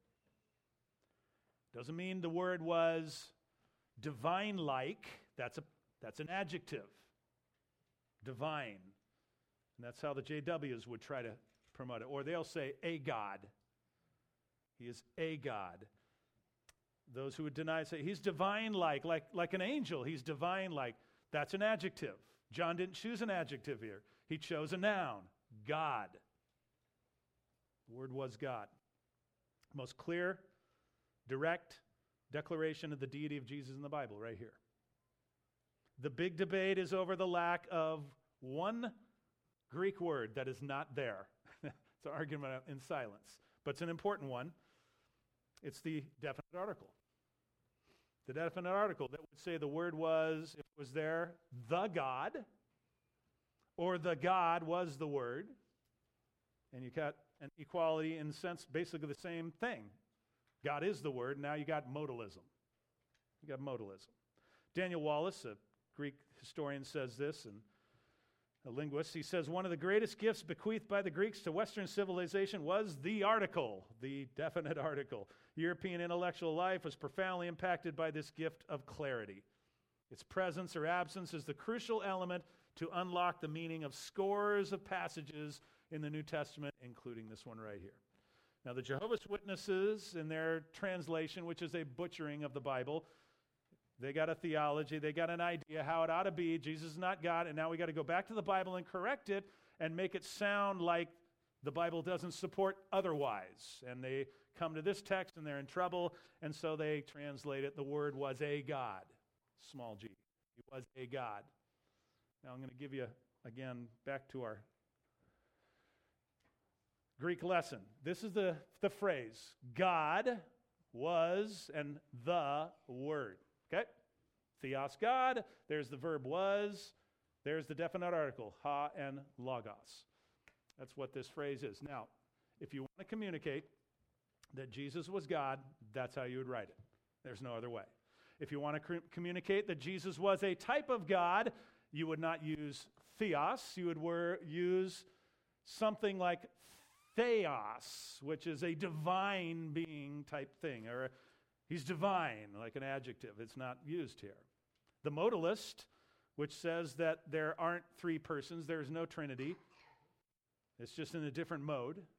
A: Doesn't mean the Word was divine-like. That's an adjective. Divine. And that's how the JWs would try to promote it. Or they'll say, a God. He is a God. Those who would deny say, he's divine-like, like an angel. He's divine-like. That's an adjective. John didn't choose an adjective here. He chose a noun. God. The Word was God. Most clear, direct declaration of the deity of Jesus in the Bible right here. The big debate is over the lack of one Greek word that is not there. It's an argument in silence, but it's an important one. It's the definite article. The definite article that would say the word was, if it was there, the God, or the God was the Word. And you got an equality in the sense, basically the same thing. God is the Word. Now you got modalism. You got modalism. Daniel Wallace, a Greek historian, says this, and a linguist. He says, one of the greatest gifts bequeathed by the Greeks to Western civilization was the article, the definite article. European intellectual life was profoundly impacted by this gift of clarity. Its presence or absence is the crucial element to unlock the meaning of scores of passages in the New Testament, including this one right here. Now, the Jehovah's Witnesses, in their translation, which is a butchering of the Bible, they got a theology, they got an idea how it ought to be. Jesus is not God, and now we got to go back to the Bible and correct it and make it sound like the Bible doesn't support otherwise. And they come to this text and they're in trouble, and so they translate it, the Word was a God, small g. He was a God. Now I'm going to give you, again, back to our Greek lesson. This is the phrase, God was and the Word. Okay? Theos, God. There's the verb was. There's the definite article, ha and logos. That's what this phrase is. Now, if you want to communicate that Jesus was God, that's how you would write it. There's no other way. If you want to communicate that Jesus was a type of God, you would not use theos. You would use something like theos, which is a divine being type thing, or he's divine, like an adjective. It's not used here. The modalist, which says that there aren't three persons, there is no Trinity, it's just in a different mode,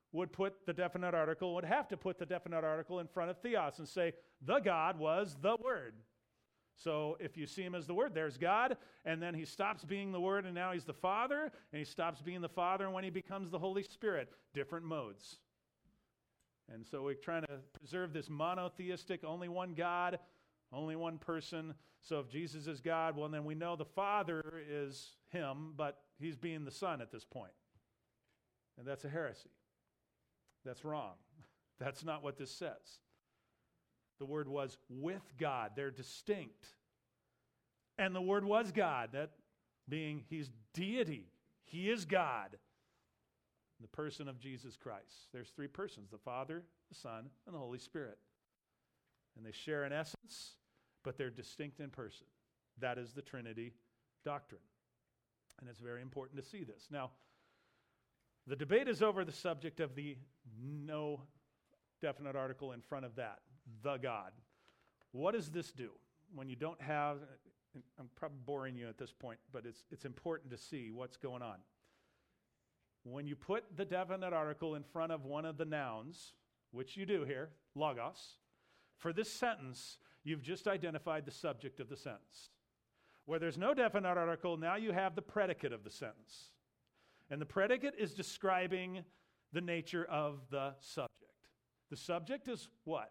A: would put the definite article, would have to put the definite article in front of theos and say, the God was the Word. So if you see him as the Word, there's God, and then he stops being the Word, and now he's the Father, and he stops being the Father, and when he becomes the Holy Spirit, different modes. And so we're trying to preserve this monotheistic, only one God, only one person. So if Jesus is God, well, then we know the Father is him, but he's being the Son at this point. And that's a heresy. That's wrong. That's not what this says. The Word was with God. They're distinct. And the Word was God, that being he's deity. He is God. The person of Jesus Christ. There's three persons, the Father, the Son, and the Holy Spirit. And they share an essence, but they're distinct in person. That is the Trinity doctrine. And it's very important to see this. Now, the debate is over the subject of the no definite article in front of that, the God. What does this do when you don't have, I'm probably boring you at this point, but it's important to see what's going on. When you put the definite article in front of one of the nouns, which you do here, logos, for this sentence, you've just identified the subject of the sentence. Where there's no definite article, now you have the predicate of the sentence. And the predicate is describing the nature of the subject. The subject is what?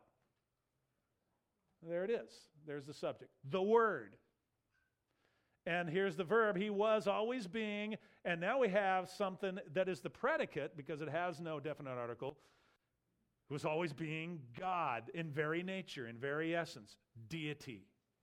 A: There it is. There's the subject. The Word. And here's the verb, he was always being, and now we have something that is the predicate, because it has no definite article, who was always being God in very nature, in very essence, deity.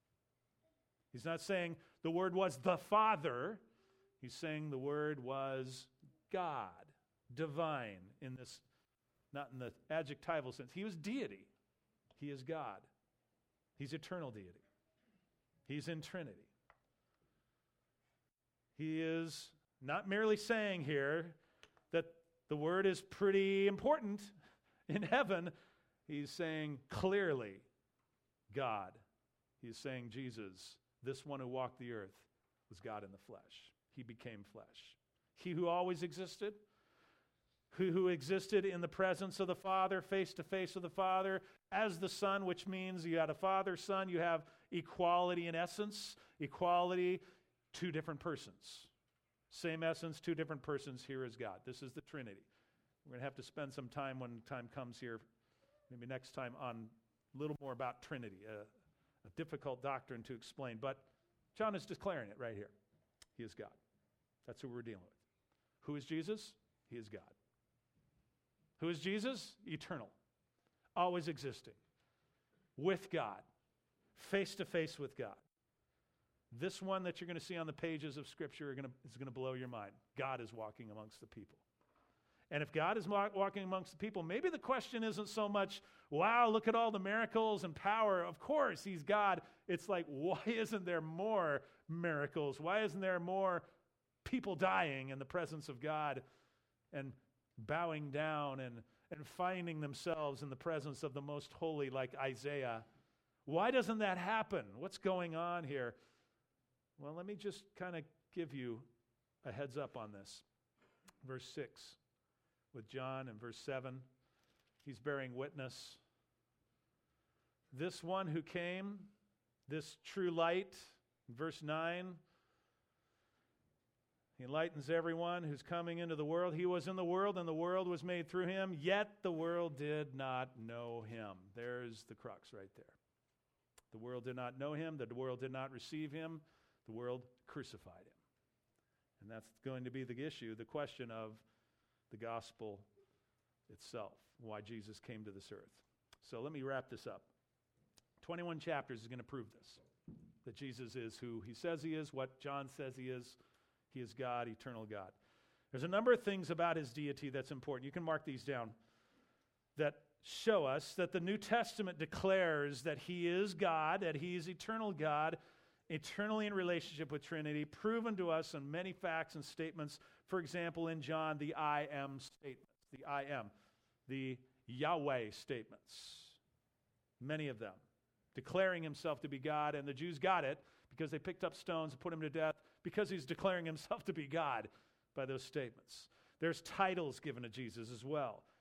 A: He's not saying the Word was the Father. He's saying the Word was God, divine, in this, not in the adjectival sense. He was deity. He is God. He's eternal deity. He's in Trinity. He is not merely saying here that the Word is pretty important in heaven. He's saying clearly, God. He's saying Jesus, this one who walked the earth, was God in the flesh. He became flesh. He who always existed, who existed in the presence of the Father, face to face with the Father, as the Son, which means you had a Father, Son, you have equality in essence, equality, two different persons. Same essence, two different persons. Here is God. This is the Trinity. We're going to have to spend some time when time comes here, maybe next time, on a little more about Trinity, a difficult doctrine to explain. But John is declaring it right here. He is God. That's who we're dealing with. Who is Jesus? He is God. Who is Jesus? Eternal. Always existing. With God. Face to face with God. This one that you're going to see on the pages of Scripture is going to blow your mind. God is walking amongst the people. And if God is walking amongst the people, maybe the question isn't so much, wow, look at all the miracles and power. Of course, he's God. It's like, why isn't there more miracles? Why isn't there more people dying in the presence of God and bowing down and finding themselves in the presence of the most holy, like Isaiah? Why doesn't that happen? What's going on here? Well, let me just kind of give you a heads up on this. Verse 6 with John and verse 7, he's bearing witness. This one who came, this true light, verse 9, he enlightens everyone who's coming into the world. He was in the world, and the world was made through him, yet the world did not know him. There's the crux right there. The world did not know him. The world did not receive him. The world crucified him. And that's going to be the issue, the question of the gospel itself, why Jesus came to this earth. So let me wrap this up. 21 chapters is going to prove this, that Jesus is who he says he is, what John says he is. He is God, eternal God. There's a number of things about his deity that's important. You can mark these down, that show us that the New Testament declares that he is God, that he is eternal God, eternally in relationship with Trinity, proven to us in many facts and statements. For example, in John, the I am statements, the I am, the Yahweh statements, many of them, declaring himself to be God, and the Jews got it because they picked up stones and put him to death because he's declaring himself to be God by those statements. There's titles given to Jesus as well.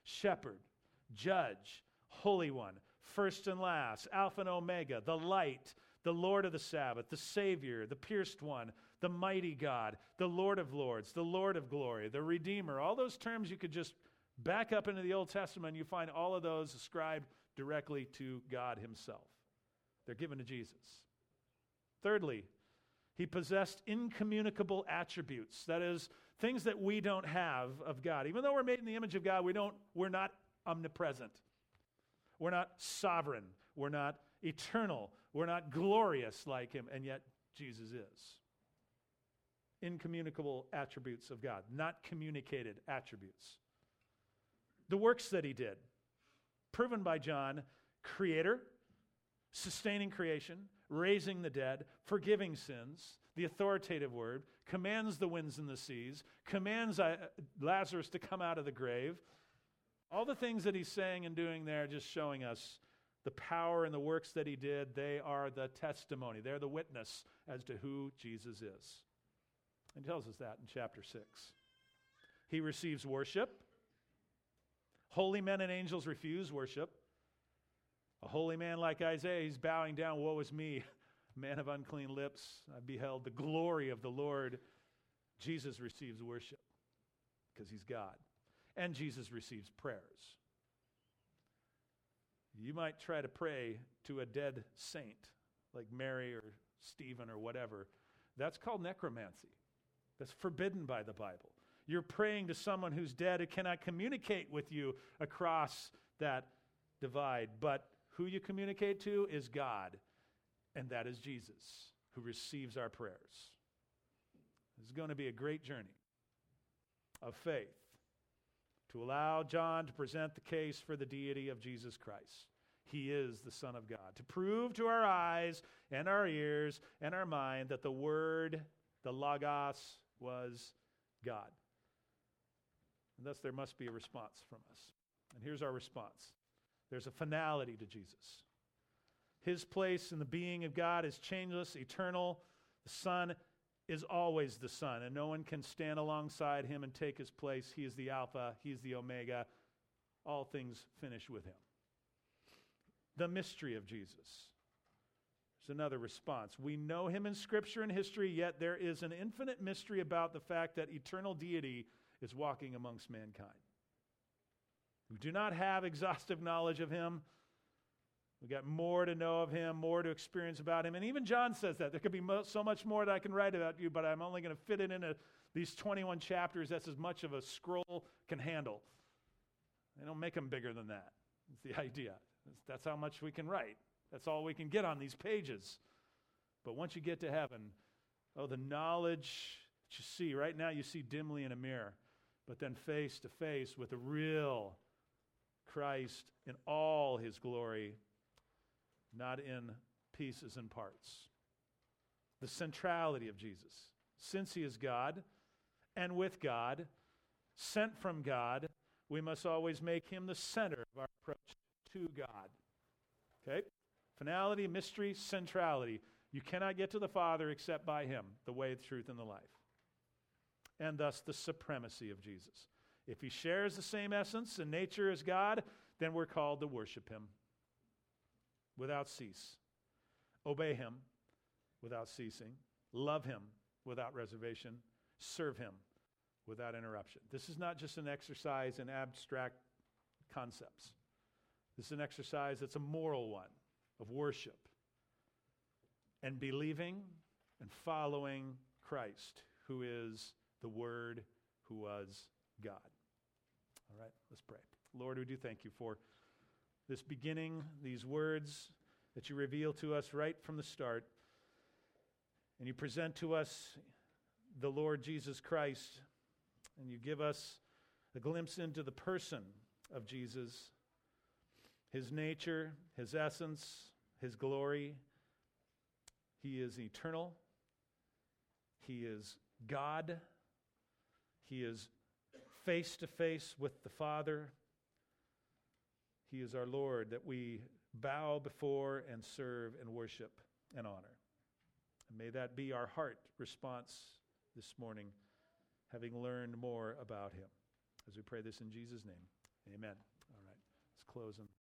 A: shepherd, judge, Holy One, first and last, Alpha and Omega, the light, the Lord of the Sabbath, the Savior, the pierced one, the mighty God, the Lord of lords, the Lord of glory, the Redeemer. All those terms you could just back up into the Old Testament, you find all of those ascribed directly to God himself. They're given to Jesus. Thirdly, he possessed incommunicable attributes. That is, things that we don't have of God. Even though we're made in the image of God, we're not omnipresent. We're not sovereign. We're not eternal. We're not glorious like him, and yet Jesus is. Incommunicable attributes of God, not communicated attributes. The works that he did, proven by John, creator, sustaining creation, raising the dead, forgiving sins, the authoritative word, commands the winds and the seas, commands Lazarus to come out of the grave. All the things that he's saying and doing there, just showing us the power and the works that he did, they are the testimony. They're the witness as to who Jesus is. And he tells us that in chapter 6. He receives worship. Holy men and angels refuse worship. A holy man like Isaiah, he's bowing down, woe is me, man of unclean lips. I beheld the glory of the Lord. Jesus receives worship because he's God. And Jesus receives prayers. You might try to pray to a dead saint, like Mary or Stephen or whatever. That's called necromancy. That's forbidden by the Bible. You're praying to someone who's dead who cannot communicate with you across that divide. But who you communicate to is God, and that is Jesus, who receives our prayers. This is going to be a great journey of faith to allow John to present the case for the deity of Jesus Christ. He is the Son of God. To prove to our eyes and our ears and our mind that the Word, the Logos, was God. And thus there must be a response from us. And here's our response. There's a finality to Jesus. His place in the being of God is changeless, eternal. The Son is always the Son, and no one can stand alongside him and take his place. He is the Alpha, he is the Omega. All things finish with him. The mystery of Jesus. There's another response. We know him in Scripture and history, yet there is an infinite mystery about the fact that eternal deity is walking amongst mankind. We do not have exhaustive knowledge of him. We've got more to know of him, more to experience about him. And even John says that. There could be so much more that I can write about you, but I'm only going to fit it into these 21 chapters. That's as much of a scroll can handle. They don't make them bigger than that. That's the idea. That's how much we can write. That's all we can get on these pages. But once you get to heaven, the knowledge that you see, right now you see dimly in a mirror, but then face to face with the real Christ in all his glory, not in pieces and parts. The centrality of Jesus. Since he is God and with God, sent from God, we must always make him the center of our approach to God. Okay? Finality, mystery, centrality. You cannot get to the Father except by him, the way, the truth, and the life. And thus the supremacy of Jesus. If he shares the same essence and nature as God, then we're called to worship him without cease. Obey him without ceasing. Love him without reservation. Serve him without interruption. This is not just an exercise in abstract concepts. This is an exercise that's a moral one of worship and believing and following Christ, who is the Word, who was God. All right, let's pray. Lord, we do thank you for this beginning, these words that you reveal to us right from the start. And you present to us the Lord Jesus Christ, and you give us a glimpse into the person of Jesus, his nature, his essence, his glory. He is eternal. He is God. He is face to face with the Father. He is our Lord that we bow before and serve and worship and honor. And may that be our heart response this morning, having learned more about him. As we pray this in Jesus' name, Amen. All right. Let's close in